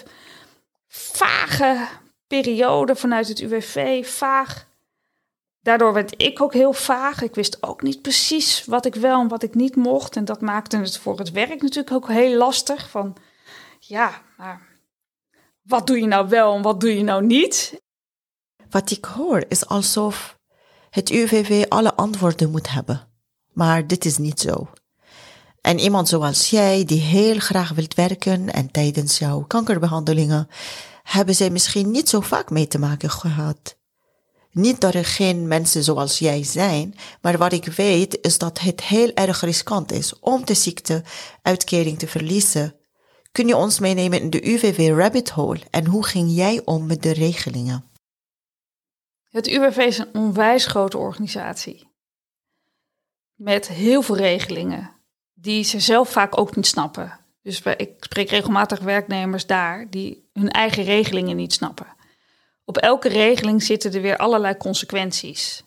vage periode vanuit het UWV. Vaag. Daardoor werd ik ook heel vaag. Ik wist ook niet precies wat ik wel en wat ik niet mocht. En dat maakte het voor het werk natuurlijk ook heel lastig. Van ja, maar wat doe je nou wel en wat doe je nou niet? Wat ik hoor is alsof het UWV alle antwoorden moet hebben. Maar dit is niet zo. En iemand zoals jij, die heel graag wilt werken en tijdens jouw kankerbehandelingen, hebben zij misschien niet zo vaak mee te maken gehad. Niet dat er geen mensen zoals jij zijn, maar wat ik weet is dat het heel erg riskant is om de ziekte-uitkering te verliezen. Kun je ons meenemen in de UWV Rabbit Hole en hoe ging jij om met de regelingen? Het UWV is een onwijs grote organisatie. Met heel veel regelingen die ze zelf vaak ook niet snappen. Dus ik spreek regelmatig werknemers daar die hun eigen regelingen niet snappen. Op elke regeling zitten er weer allerlei consequenties.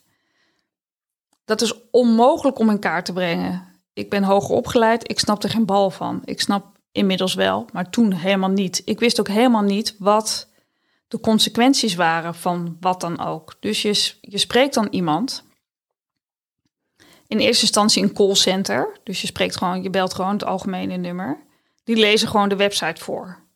Dat is onmogelijk om in kaart te brengen. Ik ben hoger opgeleid, ik snap er geen bal van. Ik snap inmiddels wel, maar toen helemaal niet. Ik wist ook helemaal niet wat de consequenties waren van wat dan ook. Dus je spreekt dan iemand. In eerste instantie een callcenter. Dus je belt gewoon het algemene nummer. Die lezen gewoon de website voor.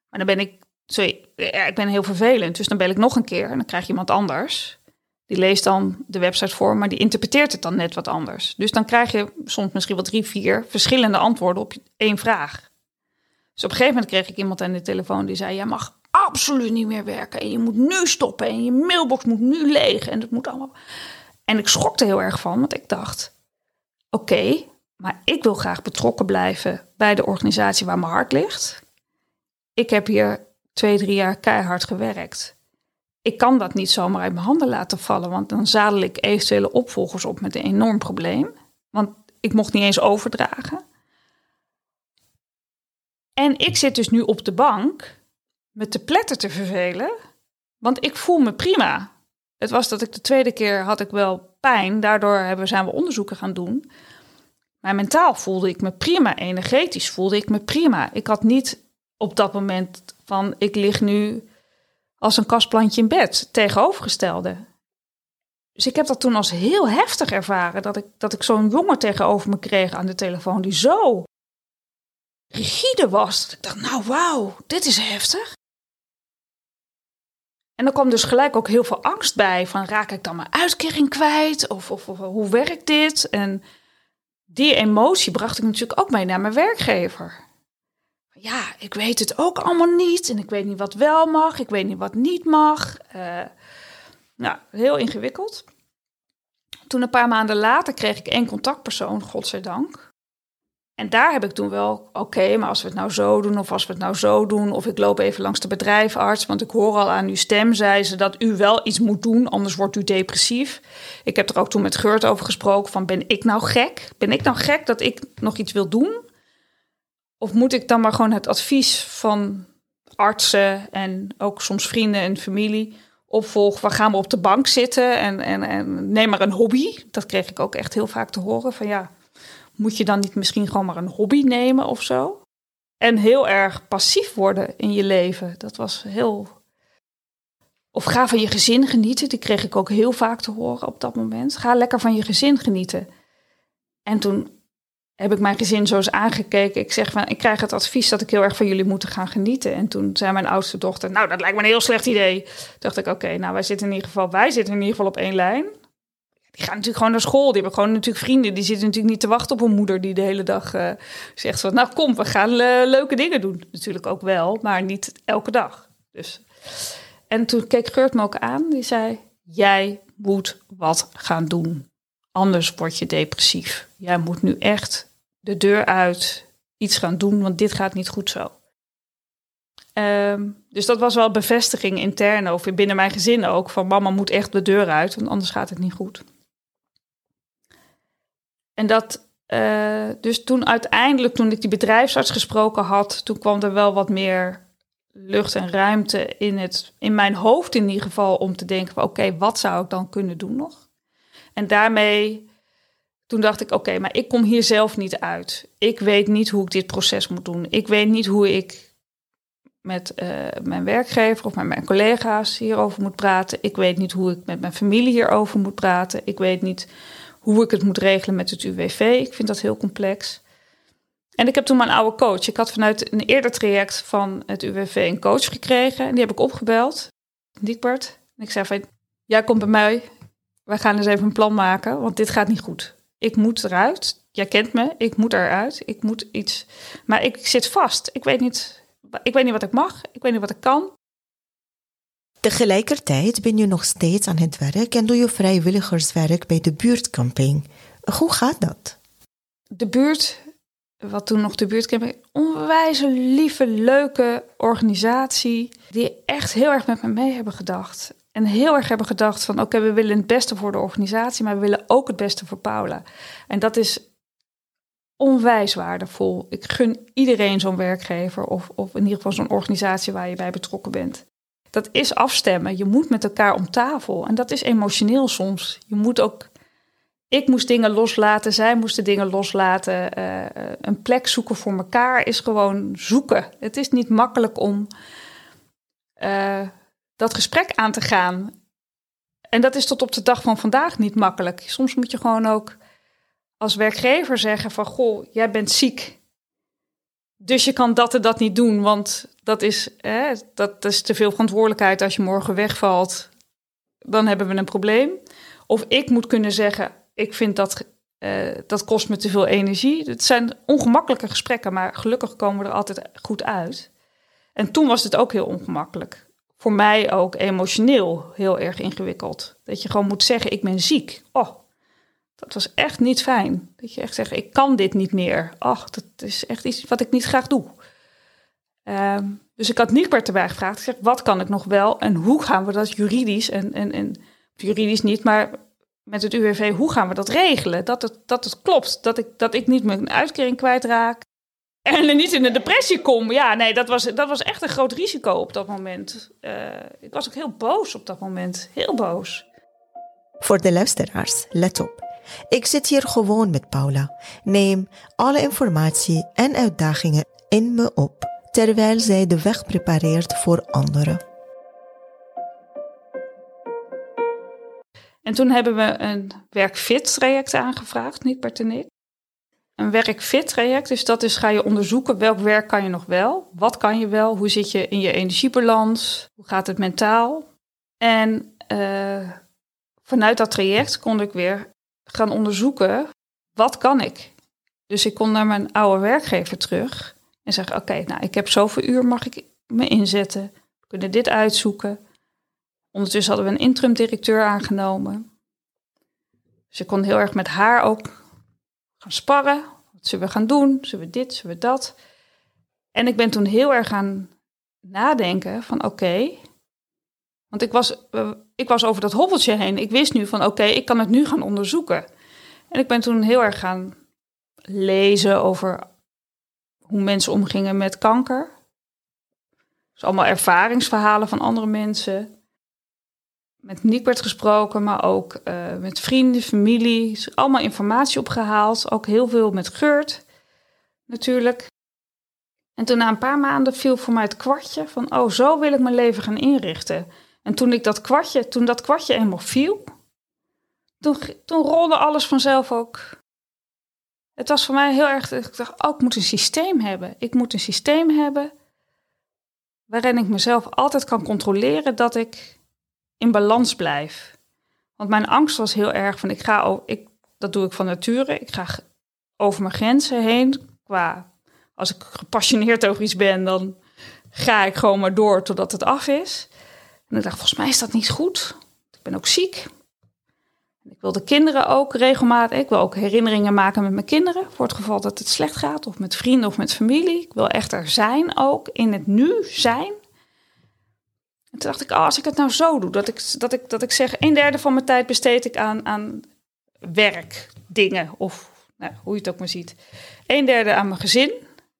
Maar dan ben ik, ik ben heel vervelend. Dus dan bel ik nog een keer en dan krijg je iemand anders. Die leest dan de website voor, maar die interpreteert het dan net wat anders. Dus dan krijg je soms misschien wel 3, 4 verschillende antwoorden op 1 vraag. Dus op een gegeven moment kreeg ik iemand aan de telefoon die zei, jij mag absoluut niet meer werken. En je moet nu stoppen en je mailbox moet nu leeg. En dat moet allemaal. En ik schrokte heel erg van, want ik dacht, oké, maar ik wil graag betrokken blijven bij de organisatie waar mijn hart ligt. Ik heb hier 2, 3 jaar keihard gewerkt. Ik kan dat niet zomaar uit mijn handen laten vallen, want dan zadel ik eventuele opvolgers op met een enorm probleem. Want ik mocht niet eens overdragen. En ik zit dus nu op de bank met te pletter te vervelen, want ik voel me prima. Het was dat ik de tweede keer had ik wel pijn, daardoor zijn we onderzoeken gaan doen. Maar mentaal voelde ik me prima, energetisch voelde ik me prima. Ik had niet op dat moment van ik lig nu als een kastplantje in bed, tegenovergestelde. Dus ik heb dat toen als heel heftig ervaren, dat ik zo'n jongen tegenover me kreeg aan de telefoon die zo rigide was. Ik dacht, nou wauw, dit is heftig. En dan kwam dus gelijk ook heel veel angst bij, van raak ik dan mijn uitkering kwijt? Of hoe werkt dit? En die emotie bracht ik natuurlijk ook mee naar mijn werkgever. Ja, ik weet het ook allemaal niet. En ik weet niet wat wel mag. Ik weet niet wat niet mag. Nou, heel ingewikkeld. Toen een paar maanden later kreeg ik 1 contactpersoon, godzijdank. En daar heb ik toen wel, oké, maar als we het nou zo doen of als we het nou zo doen, of ik loop even langs de bedrijfarts, want ik hoor al aan uw stem, zei ze, dat u wel iets moet doen, anders wordt u depressief. Ik heb er ook toen met Geurt over gesproken van, ben ik nou gek? Ben ik nou gek dat ik nog iets wil doen? Of moet ik dan maar gewoon het advies van artsen en ook soms vrienden en familie opvolgen? We gaan op de bank zitten en neem maar een hobby. Dat kreeg ik ook echt heel vaak te horen van ja, moet je dan niet misschien gewoon maar een hobby nemen of zo? En heel erg passief worden in je leven. Dat was heel. Of ga van je gezin genieten. Die kreeg ik ook heel vaak te horen op dat moment. Ga lekker van je gezin genieten. En toen heb ik mijn gezin zo eens aangekeken. Ik zeg van, ik krijg het advies dat ik heel erg van jullie moet gaan genieten. En toen zei mijn oudste dochter, nou, dat lijkt me een heel slecht idee. Toen dacht ik, oké, nou, wij zitten in ieder geval op 1 lijn. Die gaan natuurlijk gewoon naar school. Die hebben gewoon natuurlijk vrienden. Die zitten natuurlijk niet te wachten op een moeder die de hele dag zegt van, nou kom, we gaan leuke dingen doen. Natuurlijk ook wel, maar niet elke dag. Dus. En toen keek Geurt me ook aan. Die zei, jij moet wat gaan doen. Anders word je depressief. Jij moet nu echt de deur uit iets gaan doen, want dit gaat niet goed zo. Dus dat was wel bevestiging intern, of binnen mijn gezin ook, van mama moet echt de deur uit, want anders gaat het niet goed. En dat, dus toen uiteindelijk, toen ik die bedrijfsarts gesproken had, toen kwam er wel wat meer lucht en ruimte in mijn hoofd in ieder geval, om te denken van oké, wat zou ik dan kunnen doen nog? En daarmee, toen dacht ik, oké, maar ik kom hier zelf niet uit. Ik weet niet hoe ik dit proces moet doen. Ik weet niet hoe ik met mijn werkgever of met mijn collega's hierover moet praten. Ik weet niet hoe ik met mijn familie hierover moet praten. Ik weet niet hoe ik het moet regelen met het UWV. Ik vind dat heel complex. En ik heb toen mijn oude coach. Ik had vanuit een eerder traject van het UWV een coach gekregen. En die heb ik opgebeld, Diegbert. En ik zei van, jij komt bij mij. Wij gaan eens even een plan maken, want dit gaat niet goed. Ik moet eruit. Jij kent me. Ik moet eruit. Ik moet iets. Maar ik zit vast. Ik weet niet wat ik mag. Ik weet niet wat ik kan. Tegelijkertijd ben je nog steeds aan het werk en doe je vrijwilligerswerk bij de buurtcamping. Hoe gaat dat? De buurt, wat toen nog de buurtcamping, onwijs lieve, leuke organisatie die echt heel erg met me mee hebben gedacht. En heel erg hebben gedacht van oké, we willen het beste voor de organisatie, maar we willen ook het beste voor Paula. En dat is onwijs waardevol. Ik gun iedereen zo'n werkgever of in ieder geval zo'n organisatie waar je bij betrokken bent. Dat is afstemmen. Je moet met elkaar om tafel. En dat is emotioneel soms. Je moet ook. Ik moest dingen loslaten, zij moesten dingen loslaten. Een plek zoeken voor elkaar is gewoon zoeken. Het is niet makkelijk om dat gesprek aan te gaan. En dat is tot op de dag van vandaag niet makkelijk. Soms moet je gewoon ook als werkgever zeggen van goh, jij bent ziek. Dus je kan dat en dat niet doen, want dat is te veel verantwoordelijkheid. Als je morgen wegvalt, dan hebben we een probleem. Of ik moet kunnen zeggen, ik vind dat kost me te veel energie. Het zijn ongemakkelijke gesprekken, maar gelukkig komen we er altijd goed uit. En toen was het ook heel ongemakkelijk. Voor mij ook emotioneel heel erg ingewikkeld. Dat je gewoon moet zeggen, ik ben ziek. Oh, dat was echt niet fijn. Dat je echt zegt, ik kan dit niet meer. Ach, dat is echt iets wat ik niet graag doe. Dus ik had Nigbert erbij gevraagd. Ik zeg, wat kan ik nog wel? En hoe gaan we dat juridisch? En juridisch niet, maar met het UWV, hoe gaan we dat regelen? Dat het klopt. Dat ik niet mijn uitkering kwijtraak. En niet in de depressie kom. Ja, nee, dat was echt een groot risico op dat moment. Ik was ook heel boos op dat moment. Heel boos. Voor de luisteraars, let op. Ik zit hier gewoon met Paula. Neem alle informatie en uitdagingen in me op, terwijl zij de weg prepareert voor anderen. En toen hebben we een werkfit-traject aangevraagd, Nigbert en ik. Een werkfit-traject, dus dat is, ga je onderzoeken welk werk kan je nog wel? Wat kan je wel? Hoe zit je in je energiebalans? Hoe gaat het mentaal? En vanuit dat traject kon ik weer gaan onderzoeken, wat kan ik? Dus ik kon naar mijn oude werkgever terug en zeggen, oké, nou, ik heb zoveel uur, mag ik me inzetten? We kunnen dit uitzoeken. Ondertussen hadden we een interim-directeur aangenomen. Dus ik kon heel erg met haar ook gaan sparren. Wat zullen we gaan doen? Zullen we dit? Zullen we dat? En ik ben toen heel erg gaan nadenken van oké. Want ik was over dat hobbeltje heen. Ik wist nu van oké, ik kan het nu gaan onderzoeken. En ik ben toen heel erg gaan lezen over hoe mensen omgingen met kanker. Dus allemaal ervaringsverhalen van andere mensen. Met Nigbert gesproken, maar ook met vrienden, familie. Dus allemaal informatie opgehaald. Ook heel veel met Geurt natuurlijk. En toen na een paar maanden viel voor mij het kwartje van oh, zo wil ik mijn leven gaan inrichten. En toen dat kwartje eenmaal viel, toen rolde alles vanzelf ook. Het was voor mij heel erg, ik dacht, oh, ik moet een systeem hebben. Ik moet een systeem hebben waarin ik mezelf altijd kan controleren dat ik in balans blijf. Want mijn angst was heel erg van, dat doe ik van nature. Ik ga over mijn grenzen heen. Als ik gepassioneerd over iets ben, dan ga ik gewoon maar door totdat het af is. En ik dacht, volgens mij is dat niet goed. Ik ben ook ziek. Ik wil de kinderen ook regelmatig. Ik wil ook herinneringen maken met mijn kinderen. Voor het geval dat het slecht gaat. Of met vrienden of met familie. Ik wil echt er zijn ook. In het nu zijn. En toen dacht ik, als ik het nou zo doe. Dat ik zeg, 1/3 van mijn tijd besteed ik aan werkdingen. Of hoe je het ook maar ziet. 1/3 aan mijn gezin.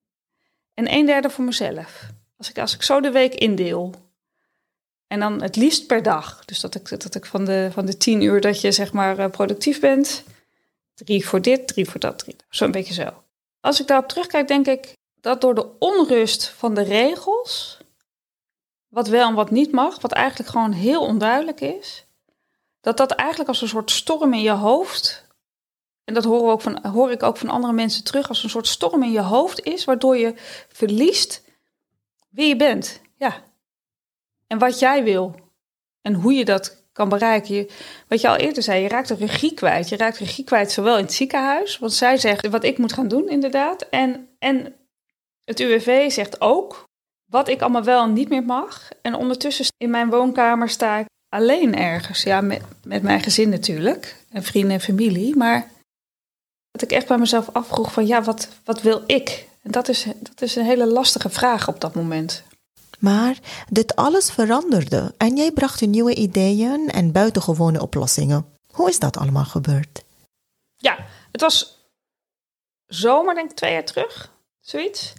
En 1/3 voor mezelf. Als ik zo de week indeel. En dan het liefst per dag. Dus dat ik van de 10 uur dat je zeg maar productief bent. 3 voor dit, 3 voor dat, 3. Zo'n beetje zo. Als ik daarop terugkijk, denk ik dat door de onrust van de regels, wat wel en wat niet mag, wat eigenlijk gewoon heel onduidelijk is, dat eigenlijk als een soort storm in je hoofd, en dat hoor ik ook van andere mensen terug, als een soort storm in je hoofd is, waardoor je verliest wie je bent. Ja. En wat jij wil. En hoe je dat kan bereiken. Wat je al eerder zei, je raakt de regie kwijt. Je raakt regie kwijt zowel in het ziekenhuis. Want zij zegt wat ik moet gaan doen inderdaad. En het UWV zegt ook wat ik allemaal wel en niet meer mag. En ondertussen in mijn woonkamer sta ik alleen ergens. Ja, met mijn gezin natuurlijk. En vrienden en familie. Maar dat ik echt bij mezelf afvroeg van ja, wat wil ik? En dat is een hele lastige vraag op dat moment. Maar dit alles veranderde en jij bracht nieuwe ideeën en buitengewone oplossingen. Hoe is dat allemaal gebeurd? Ja, het was zomer, denk ik 2 jaar terug. Zoiets.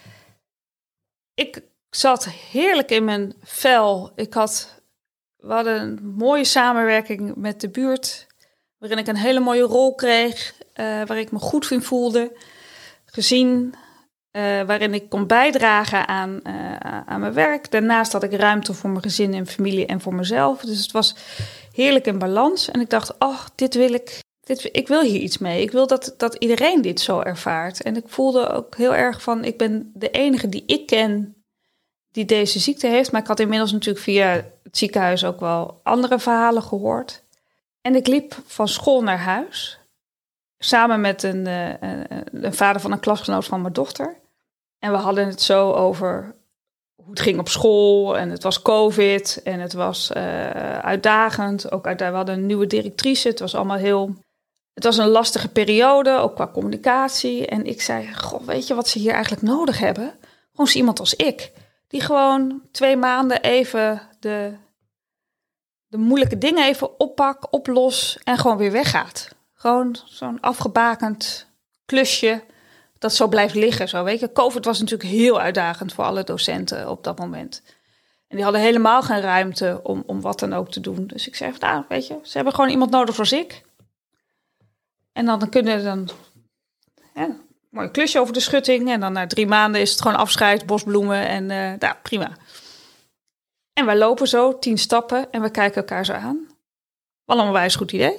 Ik zat heerlijk in mijn vel. We hadden een mooie samenwerking met de buurt, waarin ik een hele mooie rol kreeg, waar ik me goed in voelde, gezien, waarin ik kon bijdragen aan mijn werk. Daarnaast had ik ruimte voor mijn gezin en familie en voor mezelf. Dus het was heerlijk in balans. En ik dacht, dit wil ik. Ik wil hier iets mee. Ik wil dat iedereen dit zo ervaart. En ik voelde ook heel erg van, ik ben de enige die ik ken die deze ziekte heeft. Maar ik had inmiddels natuurlijk via het ziekenhuis ook wel andere verhalen gehoord. En ik liep van school naar huis. Samen met een vader van een klasgenoot van mijn dochter. En we hadden het zo over hoe het ging op school. En het was COVID. En het was uitdagend. We hadden een nieuwe directrice. Het was allemaal Het was een lastige periode, ook qua communicatie. En ik zei, goh, weet je wat ze hier eigenlijk nodig hebben? Gewoon zo iemand als ik. Die gewoon 2 maanden even de moeilijke dingen even oplos en gewoon weer weggaat. Gewoon zo'n afgebakend klusje dat zo blijft liggen. Zo, weet je. COVID was natuurlijk heel uitdagend voor alle docenten op dat moment. En die hadden helemaal geen ruimte om wat dan ook te doen. Dus ik zei, nou, weet je, ze hebben gewoon iemand nodig zoals ik. En dan kunnen we een mooi klusje over de schutting. En dan na 3 maanden is het gewoon afscheid, bosbloemen en nou, prima. En wij lopen zo 10 stappen en we kijken elkaar zo aan. Allemaal wijs goed idee.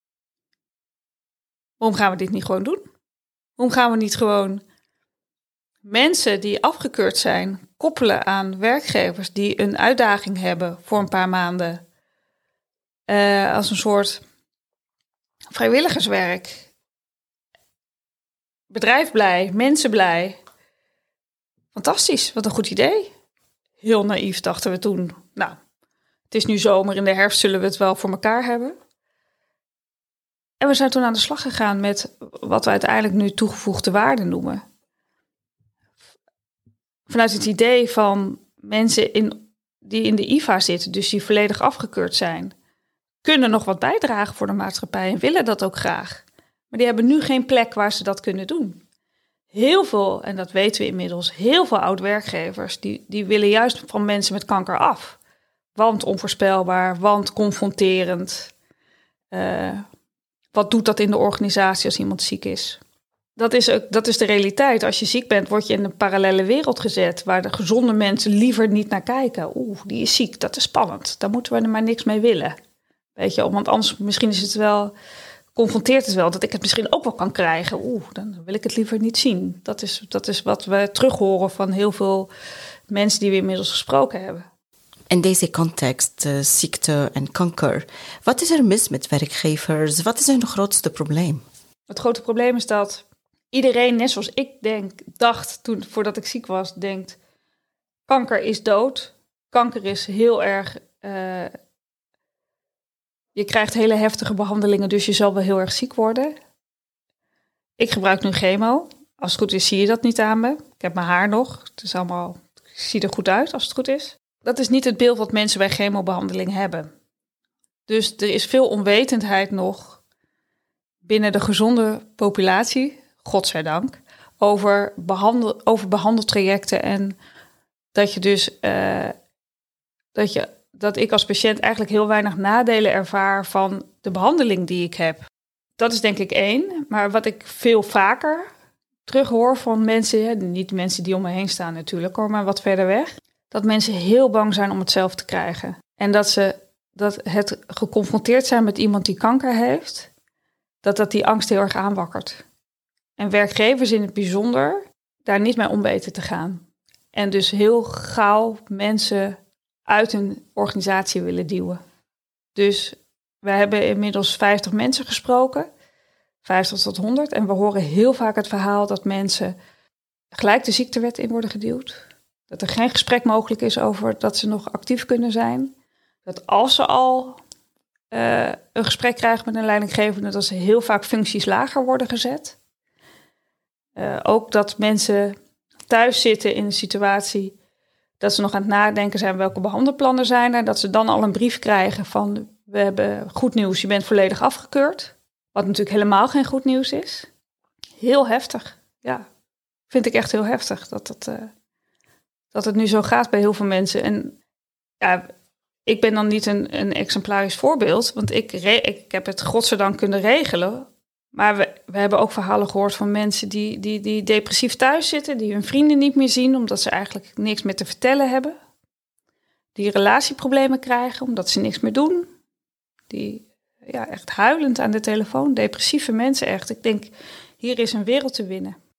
Waarom gaan we dit niet gewoon doen? Waarom gaan we niet gewoon mensen die afgekeurd zijn koppelen aan werkgevers die een uitdaging hebben voor een paar maanden als een soort vrijwilligerswerk. Bedrijf blij, mensen blij. Fantastisch, wat een goed idee. Heel naïef dachten we toen. Nou, het is nu zomer, in de herfst zullen we het wel voor elkaar hebben. En we zijn toen aan de slag gegaan met wat we uiteindelijk nu toegevoegde waarde noemen. Vanuit het idee van mensen die in de IVA zitten, dus die volledig afgekeurd zijn, kunnen nog wat bijdragen voor de maatschappij en willen dat ook graag. Maar die hebben nu geen plek waar ze dat kunnen doen. Heel veel, en dat weten we inmiddels, heel veel oud-werkgevers die willen juist van mensen met kanker af. Want onvoorspelbaar, want confronterend. Wat doet dat in de organisatie als iemand ziek is? Dat is de realiteit. Als je ziek bent, word je in een parallele wereld gezet waar de gezonde mensen liever niet naar kijken. Die is ziek, dat is spannend. Daar moeten we er maar niks mee willen. Weet je, want anders misschien is het wel, confronteert het wel dat ik het misschien ook wel kan krijgen. Dan wil ik het liever niet zien. Dat is wat we terug horen van heel veel mensen die we inmiddels gesproken hebben. In deze context, ziekte en kanker, wat is er mis met werkgevers? Wat is hun grootste probleem? Het grote probleem is dat iedereen, net zoals ik dacht toen voordat ik ziek was, denkt, kanker is dood. Kanker is heel erg, je krijgt hele heftige behandelingen, dus je zal wel heel erg ziek worden. Ik gebruik nu chemo. Als het goed is, zie je dat niet aan me. Ik heb mijn haar nog. Het is allemaal, ik zie er goed uit als het goed is. Dat is niet het beeld wat mensen bij chemobehandeling hebben. Dus er is veel onwetendheid nog binnen de gezonde populatie, godzijdank, over behandeltrajecten en dat je dus dat ik als patiënt eigenlijk heel weinig nadelen ervaar van de behandeling die ik heb. Dat is denk ik 1. Maar wat ik veel vaker terughoor van mensen, niet mensen die om me heen staan natuurlijk, maar wat verder weg, dat mensen heel bang zijn om het zelf te krijgen. En dat het geconfronteerd zijn met iemand die kanker heeft, dat die angst heel erg aanwakkert. En werkgevers in het bijzonder daar niet mee om weten te gaan. En dus heel gauw mensen uit hun organisatie willen duwen. Dus we hebben inmiddels 50 mensen gesproken, 50 tot 100. En we horen heel vaak het verhaal dat mensen gelijk de ziektewet in worden geduwd. Dat er geen gesprek mogelijk is over dat ze nog actief kunnen zijn. Dat als ze al een gesprek krijgen met een leidinggevende, dat ze heel vaak functies lager worden gezet. Ook dat mensen thuis zitten in een situatie dat ze nog aan het nadenken zijn welke behandelplannen zijn er. Dat ze dan al een brief krijgen van we hebben goed nieuws, je bent volledig afgekeurd. Wat natuurlijk helemaal geen goed nieuws is. Heel heftig, ja. Vind ik echt heel heftig dat het nu zo gaat bij heel veel mensen. En ja, ik ben dan niet een exemplarisch voorbeeld, want ik heb het godzijdank kunnen regelen. Maar we hebben ook verhalen gehoord van mensen die depressief thuis zitten, die hun vrienden niet meer zien omdat ze eigenlijk niks meer te vertellen hebben. Die relatieproblemen krijgen omdat ze niks meer doen. Die echt huilend aan de telefoon, depressieve mensen echt. Ik denk, hier is een wereld te winnen.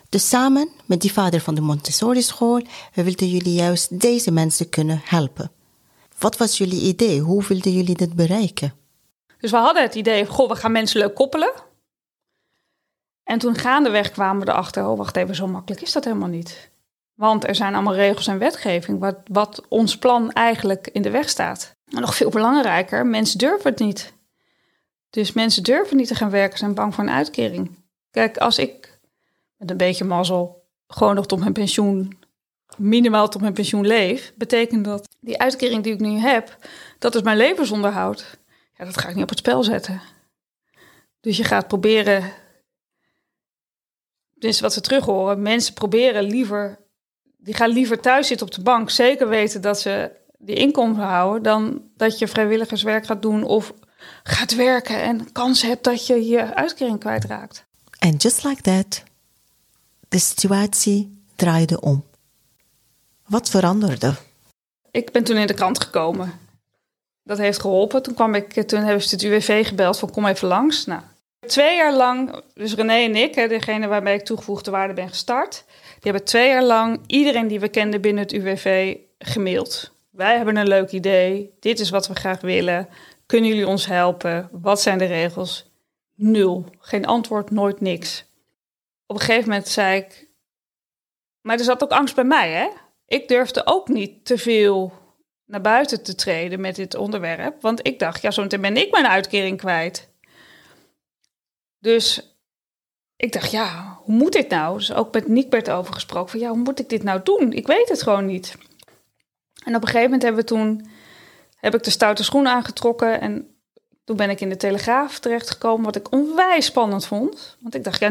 Dus samen met die vader van de Montessori-school wilden jullie juist deze mensen kunnen helpen. Wat was jullie idee? Hoe wilden jullie dit bereiken? Dus we hadden het idee, we gaan mensen leuk koppelen. En toen gaandeweg kwamen we erachter, wacht even, zo makkelijk is dat helemaal niet. Want er zijn allemaal regels en wetgeving wat ons plan eigenlijk in de weg staat. En nog veel belangrijker, mensen durven het niet. Dus mensen durven niet te gaan werken, zijn bang voor een uitkering. Kijk, als ik met een beetje mazzel gewoon nog tot mijn pensioen, minimaal tot mijn pensioen leef, betekent dat die uitkering die ik nu heb, dat is mijn levensonderhoud. Ja, dat ga ik niet op het spel zetten. Dus je gaat proberen, dus wat we terug horen, mensen proberen liever, die gaan liever thuis zitten op de bank, zeker weten dat ze die inkomsten houden, dan dat je vrijwilligerswerk gaat doen of gaat werken en kans hebt dat je je uitkering kwijtraakt. En just like that, de situatie draaide om. Wat veranderde? Ik ben toen in de krant gekomen. Dat heeft geholpen. Toen hebben ze het UWV gebeld van kom even langs. Nou, 2 jaar lang, dus René en ik, degene waarmee ik toegevoegde waarde ben gestart, die hebben 2 jaar lang iedereen die we kenden binnen het UWV gemaild. Wij hebben een leuk idee. Dit is wat we graag willen. Kunnen jullie ons helpen? Wat zijn de regels? 0. Geen antwoord, nooit niks. Op een gegeven moment zei ik, maar er zat ook angst bij mij, hè? Ik durfde ook niet te veel naar buiten te treden met dit onderwerp. Want ik dacht, ja, zometeen ben ik mijn uitkering kwijt. Dus ik dacht, ja, hoe moet dit nou? Dus ook met Niekbert over gesproken. Van, ja, hoe moet ik dit nou doen? Ik weet het gewoon niet. En op een gegeven moment heb ik de stoute schoenen aangetrokken. En toen ben ik in de Telegraaf terechtgekomen, wat ik onwijs spannend vond. Want ik dacht, ja,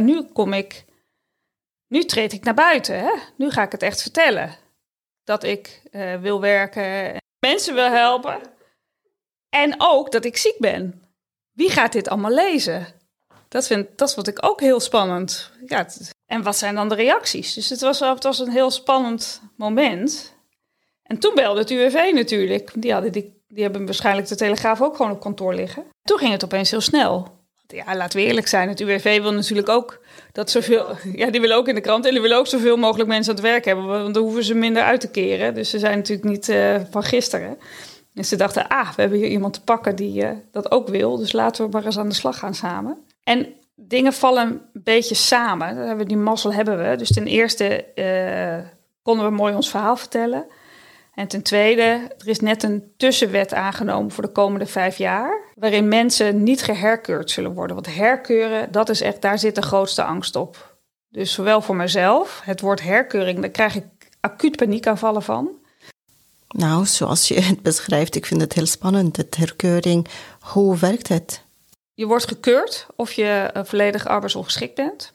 nu treed ik naar buiten. Hè? Nu ga ik het echt vertellen. Dat ik wil werken, mensen wil helpen. En ook dat ik ziek ben. Wie gaat dit allemaal lezen? Dat vond ik ook heel spannend. Ja, en wat zijn dan de reacties? Dus het was een heel spannend moment. En toen belde het UWV natuurlijk. Die hebben waarschijnlijk de Telegraaf ook gewoon op kantoor liggen. Toen ging het opeens heel snel. Ja, laten we eerlijk zijn. Het UWV wil natuurlijk ook dat zoveel. Ja, die willen ook in de krant en die willen ook zoveel mogelijk mensen aan het werk hebben. Want dan hoeven ze minder uit te keren. Dus ze zijn natuurlijk niet van gisteren. Dus ze dachten, we hebben hier iemand te pakken die dat ook wil. Dus laten we maar eens aan de slag gaan samen. En dingen vallen een beetje samen. Die mazzel hebben we. Dus ten eerste konden we mooi ons verhaal vertellen. En ten tweede, er is net een tussenwet aangenomen voor de komende 5 jaar, waarin mensen niet geherkeurd zullen worden. Want herkeuren, dat is echt, daar zit de grootste angst op. Dus zowel voor mezelf, het woord herkeuring, daar krijg ik acuut paniekaanvallen van. Nou, zoals je het beschrijft, ik vind het heel spannend, het herkeuring. Hoe werkt het? Je wordt gekeurd of je volledig arbeidsongeschikt bent.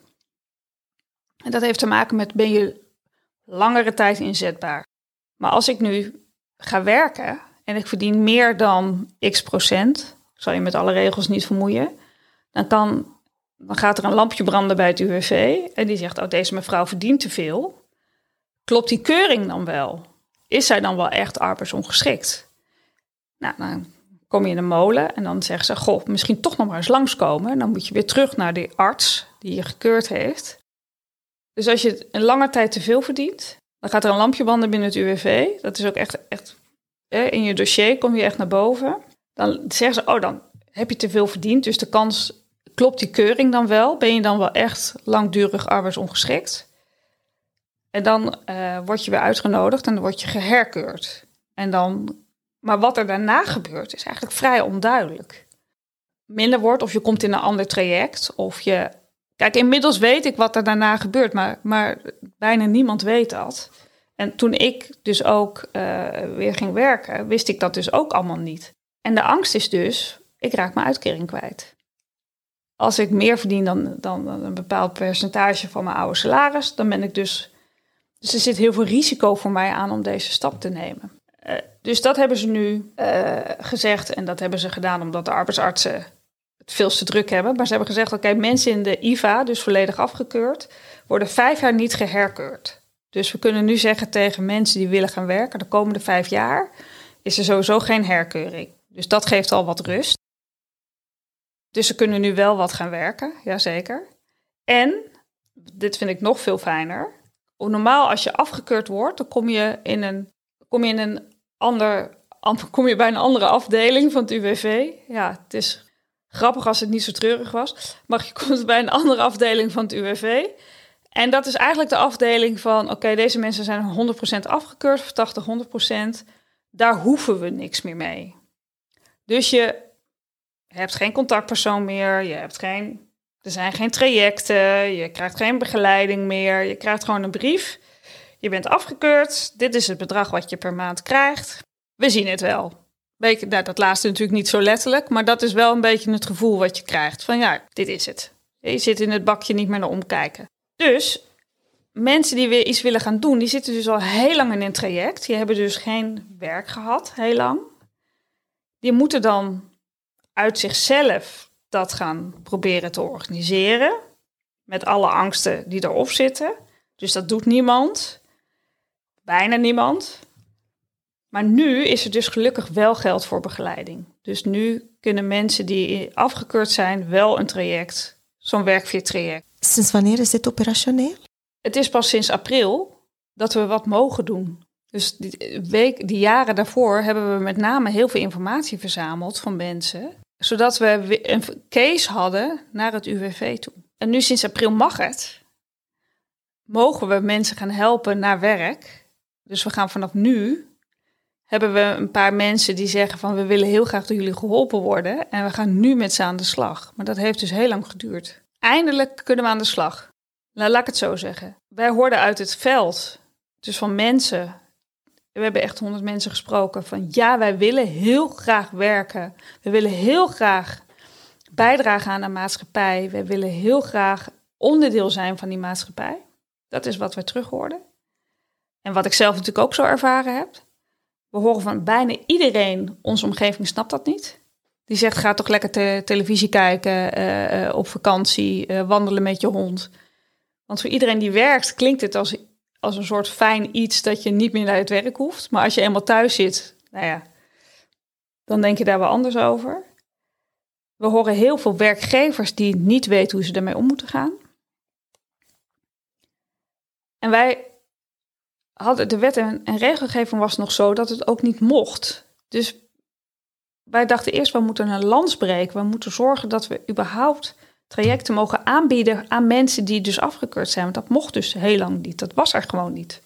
En dat heeft te maken met, ben je langere tijd inzetbaar? Maar als ik nu ga werken en ik verdien meer dan x%, zal je met alle regels niet vermoeien, dan gaat er een lampje branden bij het UWV en die zegt, deze mevrouw verdient te veel. Klopt die keuring dan wel? Is zij dan wel echt arbeidsongeschikt? Nou, dan kom je in de molen en dan zeggen ze, misschien toch nog maar eens langskomen. En dan moet je weer terug naar die arts die je gekeurd heeft. Dus als je een lange tijd te veel verdient, dan gaat er een lampje branden binnen het UWV. Dat is ook echt in je dossier kom je echt naar boven. Dan zeggen ze, dan heb je te veel verdiend. Dus de kans, klopt die keuring dan wel? Ben je dan wel echt langdurig arbeidsongeschikt? En dan word je weer uitgenodigd en dan word je geherkeurd. Maar wat er daarna gebeurt is eigenlijk vrij onduidelijk. Minder wordt of je komt in een ander traject. Kijk, inmiddels weet ik wat er daarna gebeurt, maar bijna niemand weet dat. En toen ik dus ook weer ging werken, wist ik dat dus ook allemaal niet. En de angst is dus, ik raak mijn uitkering kwijt. Als ik meer verdien dan een bepaald percentage van mijn oude salaris, dan ben ik dus er zit heel veel risico voor mij aan om deze stap te nemen. Dus dat hebben ze nu gezegd en dat hebben ze gedaan omdat de arbeidsartsen het veel te druk hebben. Maar ze hebben gezegd, oké, mensen in de IVA, dus volledig afgekeurd, worden 5 jaar niet geherkeurd. Dus we kunnen nu zeggen tegen mensen die willen gaan werken, de komende 5 jaar is er sowieso geen herkeuring. Dus dat geeft al wat rust. Dus ze kunnen nu wel wat gaan werken, jazeker. En dit vind ik nog veel fijner. Normaal als je afgekeurd wordt, dan kom je bij een andere afdeling van het UWV. Ja, het is grappig als het niet zo treurig was. Maar je komt bij een andere afdeling van het UWV. En dat is eigenlijk de afdeling van, oké, deze mensen zijn 100% afgekeurd, of 80, 100%. Daar hoeven we niks meer mee. Dus je hebt geen contactpersoon meer, er zijn geen trajecten, je krijgt geen begeleiding meer. Je krijgt gewoon een brief. Je bent afgekeurd, dit is het bedrag wat je per maand krijgt. We zien het wel. Dat laatste natuurlijk niet zo letterlijk, maar dat is wel een beetje het gevoel wat je krijgt. Van ja, dit is het. Je zit in het bakje niet meer naar omkijken. Dus mensen die weer iets willen gaan doen, die zitten dus al heel lang in een traject. Die hebben dus geen werk gehad, heel lang. Die moeten dan uit zichzelf dat gaan proberen te organiseren. Met alle angsten die erop zitten. Dus dat doet niemand. Bijna niemand. Maar nu is er dus gelukkig wel geld voor begeleiding. Dus nu kunnen mensen die afgekeurd zijn wel een traject, zo'n werkveertraject. Sinds wanneer is dit operationeel? Het is pas sinds april dat we wat mogen doen. Dus die jaren daarvoor hebben we met name heel veel informatie verzameld van mensen, zodat we een case hadden naar het UWV toe. En nu sinds april mag het. Mogen we mensen gaan helpen naar werk. Dus we gaan vanaf nu, hebben we een paar mensen die zeggen van we willen heel graag door jullie geholpen worden. En we gaan nu met ze aan de slag. Maar dat heeft dus heel lang geduurd. Eindelijk kunnen we aan de slag. Nou, laat ik het zo zeggen. Wij hoorden uit het veld, dus van mensen. We hebben echt 100 mensen gesproken van ja, wij willen heel graag werken. We willen heel graag bijdragen aan de maatschappij. We willen heel graag onderdeel zijn van die maatschappij. Dat is wat we terug hoorden. En wat ik zelf natuurlijk ook zo ervaren heb. We horen van bijna iedereen, onze omgeving snapt dat niet. Die zegt, ga toch lekker televisie kijken, op vakantie, wandelen met je hond. Want voor iedereen die werkt klinkt het als een soort fijn iets dat je niet meer naar het werk hoeft. Maar als je eenmaal thuis zit, nou ja, dan denk je daar wel anders over. We horen heel veel werkgevers die niet weten hoe ze daarmee om moeten gaan. En wij hadden de wet en regelgeving was nog zo dat het ook niet mocht. Dus wij dachten eerst, we moeten een lans breken. We moeten zorgen dat we überhaupt trajecten mogen aanbieden aan mensen die dus afgekeurd zijn. Want dat mocht dus heel lang niet. Dat was er gewoon niet.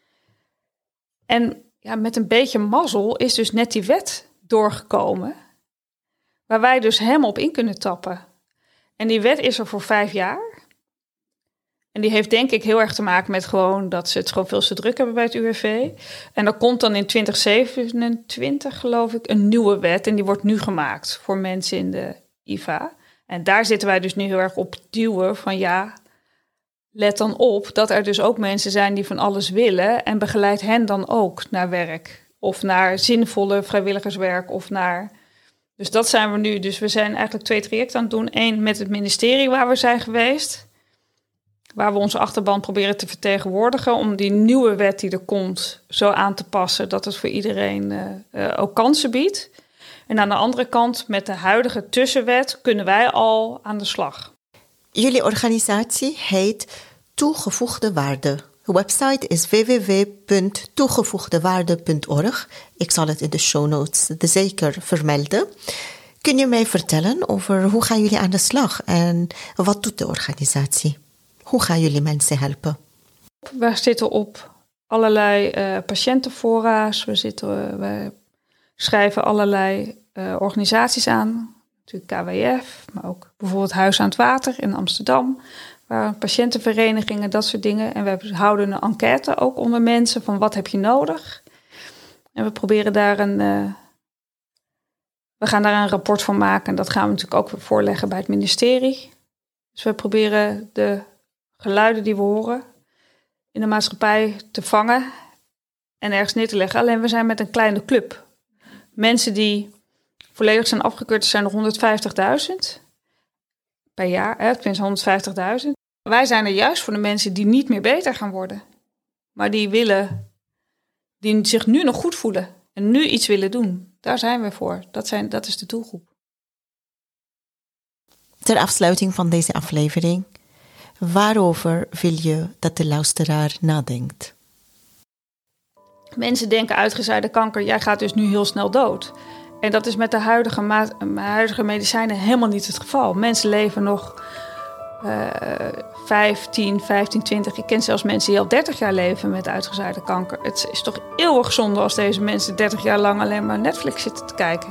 En ja, met een beetje mazzel is dus net die wet doorgekomen, waar wij dus helemaal op in kunnen tappen. En die wet is er voor 5 jaar. En die heeft denk ik heel erg te maken met gewoon dat ze het gewoon veel te druk hebben bij het UWV. En er komt dan in 2027, geloof ik, een nieuwe wet. En die wordt nu gemaakt voor mensen in de IVA. En daar zitten wij dus nu heel erg op duwen van ja, let dan op dat er dus ook mensen zijn die van alles willen. En begeleid hen dan ook naar werk. Of naar zinvolle vrijwilligerswerk of naar... Dus dat zijn we nu. Dus we zijn eigenlijk 2 trajecten aan het doen. 1 met het ministerie waar we zijn geweest, waar we onze achterban proberen te vertegenwoordigen om die nieuwe wet die er komt zo aan te passen dat het voor iedereen ook kansen biedt. En aan de andere kant, met de huidige tussenwet, kunnen wij al aan de slag. Jullie organisatie heet Toegevoegde Waarde. De website is www.toegevoegdewaarde.org. Ik zal het in de show notes zeker vermelden. Kun je mij vertellen over hoe gaan jullie aan de slag en wat doet de organisatie? Hoe gaan jullie mensen helpen? We zitten op allerlei patiëntenfora's. We schrijven allerlei organisaties aan. Natuurlijk KWF, maar ook bijvoorbeeld Huis aan het Water in Amsterdam. Waar patiëntenverenigingen, dat soort dingen. En we houden een enquête ook onder mensen van wat heb je nodig. En we proberen daar we gaan daar een rapport van maken. En dat gaan we natuurlijk ook voorleggen bij het ministerie. Dus we proberen de geluiden die we horen in de maatschappij te vangen en ergens neer te leggen. Alleen we zijn met een kleine club. Mensen die volledig zijn afgekeurd zijn er 150.000 per jaar. Tenminste 150.000. Wij zijn er juist voor de mensen die niet meer beter gaan worden. Maar die zich nu nog goed voelen en nu iets willen doen. Daar zijn we voor. Dat is de doelgroep. Ter afsluiting van deze aflevering Waarover wil je dat de luisteraar nadenkt? Mensen denken uitgezaaide kanker, jij gaat dus nu heel snel dood. En dat is met de huidige medicijnen helemaal niet het geval. Mensen leven nog 15, 20. Ik ken zelfs mensen die al 30 jaar leven met uitgezaaide kanker. Het is toch eeuwig zonde als deze mensen 30 jaar lang alleen maar Netflix zitten te kijken.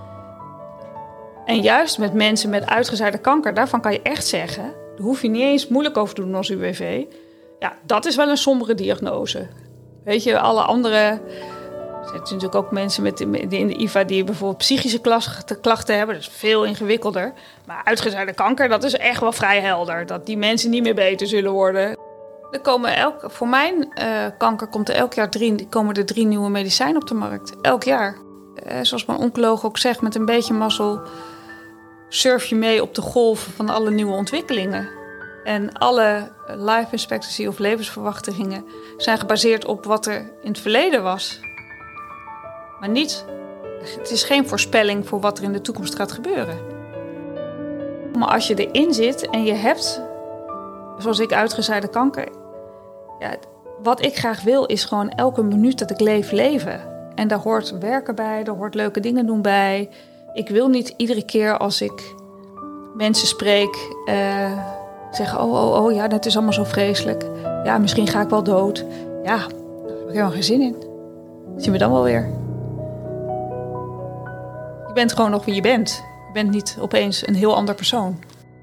En juist met mensen met uitgezaaide kanker, daarvan kan je echt zeggen, daar hoef je niet eens moeilijk over te doen als UWV. Ja, dat is wel een sombere diagnose. Weet je, alle andere... Er zijn natuurlijk ook mensen in de IVA die bijvoorbeeld psychische klachten hebben. Dat is veel ingewikkelder. Maar uitgezaaide kanker, dat is echt wel vrij helder. Dat die mensen niet meer beter zullen worden. Voor mijn kanker komen er 3 nieuwe medicijnen op de markt. Elk jaar. Zoals mijn oncoloog ook zegt, met een beetje mazzel surf je mee op de golf van alle nieuwe ontwikkelingen. En alle life expectancy of levensverwachtingen zijn gebaseerd op wat er in het verleden was. Maar het is geen voorspelling voor wat er in de toekomst gaat gebeuren. Maar als je erin zit en je hebt, zoals ik, uitgezaaide kanker. Ja, wat ik graag wil is gewoon elke minuut dat ik leven. En daar hoort werken bij, daar hoort leuke dingen doen bij. Ik wil niet iedere keer als ik mensen spreek zeggen, oh, ja, dat is allemaal zo vreselijk. Ja, misschien ga ik wel dood. Ja, daar heb ik helemaal geen zin in. Zien we dan wel weer. Je bent gewoon nog wie je bent. Je bent niet opeens een heel ander persoon.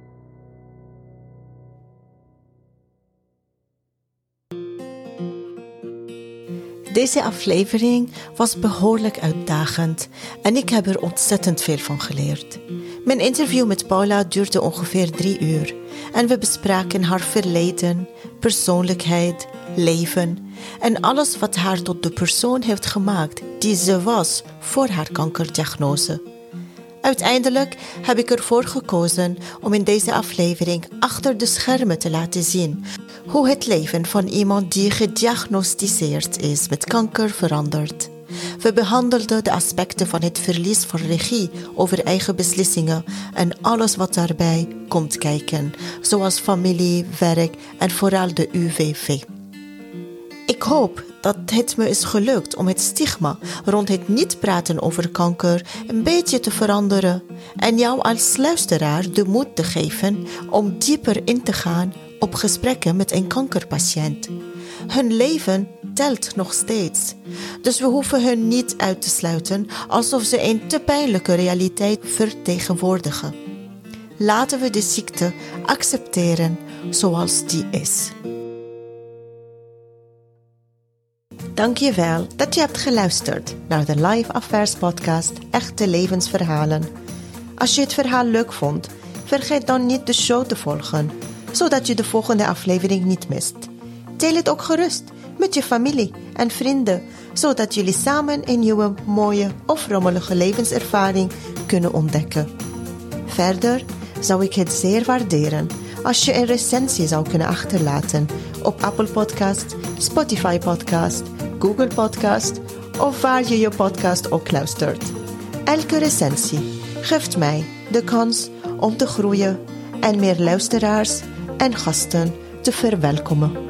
Deze aflevering was behoorlijk uitdagend en ik heb er ontzettend veel van geleerd. Mijn interview met Paula duurde ongeveer 3 uur en we bespraken haar verleden, persoonlijkheid, leven en alles wat haar tot de persoon heeft gemaakt die ze was voor haar kankerdiagnose. Uiteindelijk heb ik ervoor gekozen om in deze aflevering achter de schermen te laten zien hoe het leven van iemand die gediagnosticeerd is met kanker verandert. We behandelden de aspecten van het verlies van regie over eigen beslissingen en alles wat daarbij komt kijken, zoals familie, werk en vooral de UWV. Ik hoop dat het me is gelukt om het stigma rond het niet praten over kanker een beetje te veranderen en jou als luisteraar de moed te geven om dieper in te gaan op gesprekken met een kankerpatiënt. Hun leven telt nog steeds, dus we hoeven hun niet uit te sluiten alsof ze een te pijnlijke realiteit vertegenwoordigen. Laten we de ziekte accepteren zoals die is. Dank je wel dat je hebt geluisterd naar de Life Affairs podcast Echte Levensverhalen. Als je het verhaal leuk vond, vergeet dan niet de show te volgen, zodat je de volgende aflevering niet mist. Deel het ook gerust met je familie en vrienden, zodat jullie samen een nieuwe, mooie of rommelige levenservaring kunnen ontdekken. Verder zou ik het zeer waarderen als je een recensie zou kunnen achterlaten op Apple Podcast, Spotify Podcast, Google Podcast of waar je je podcast ook luistert. Elke recensie geeft mij de kans om te groeien en meer luisteraars en gasten te verwelkomen.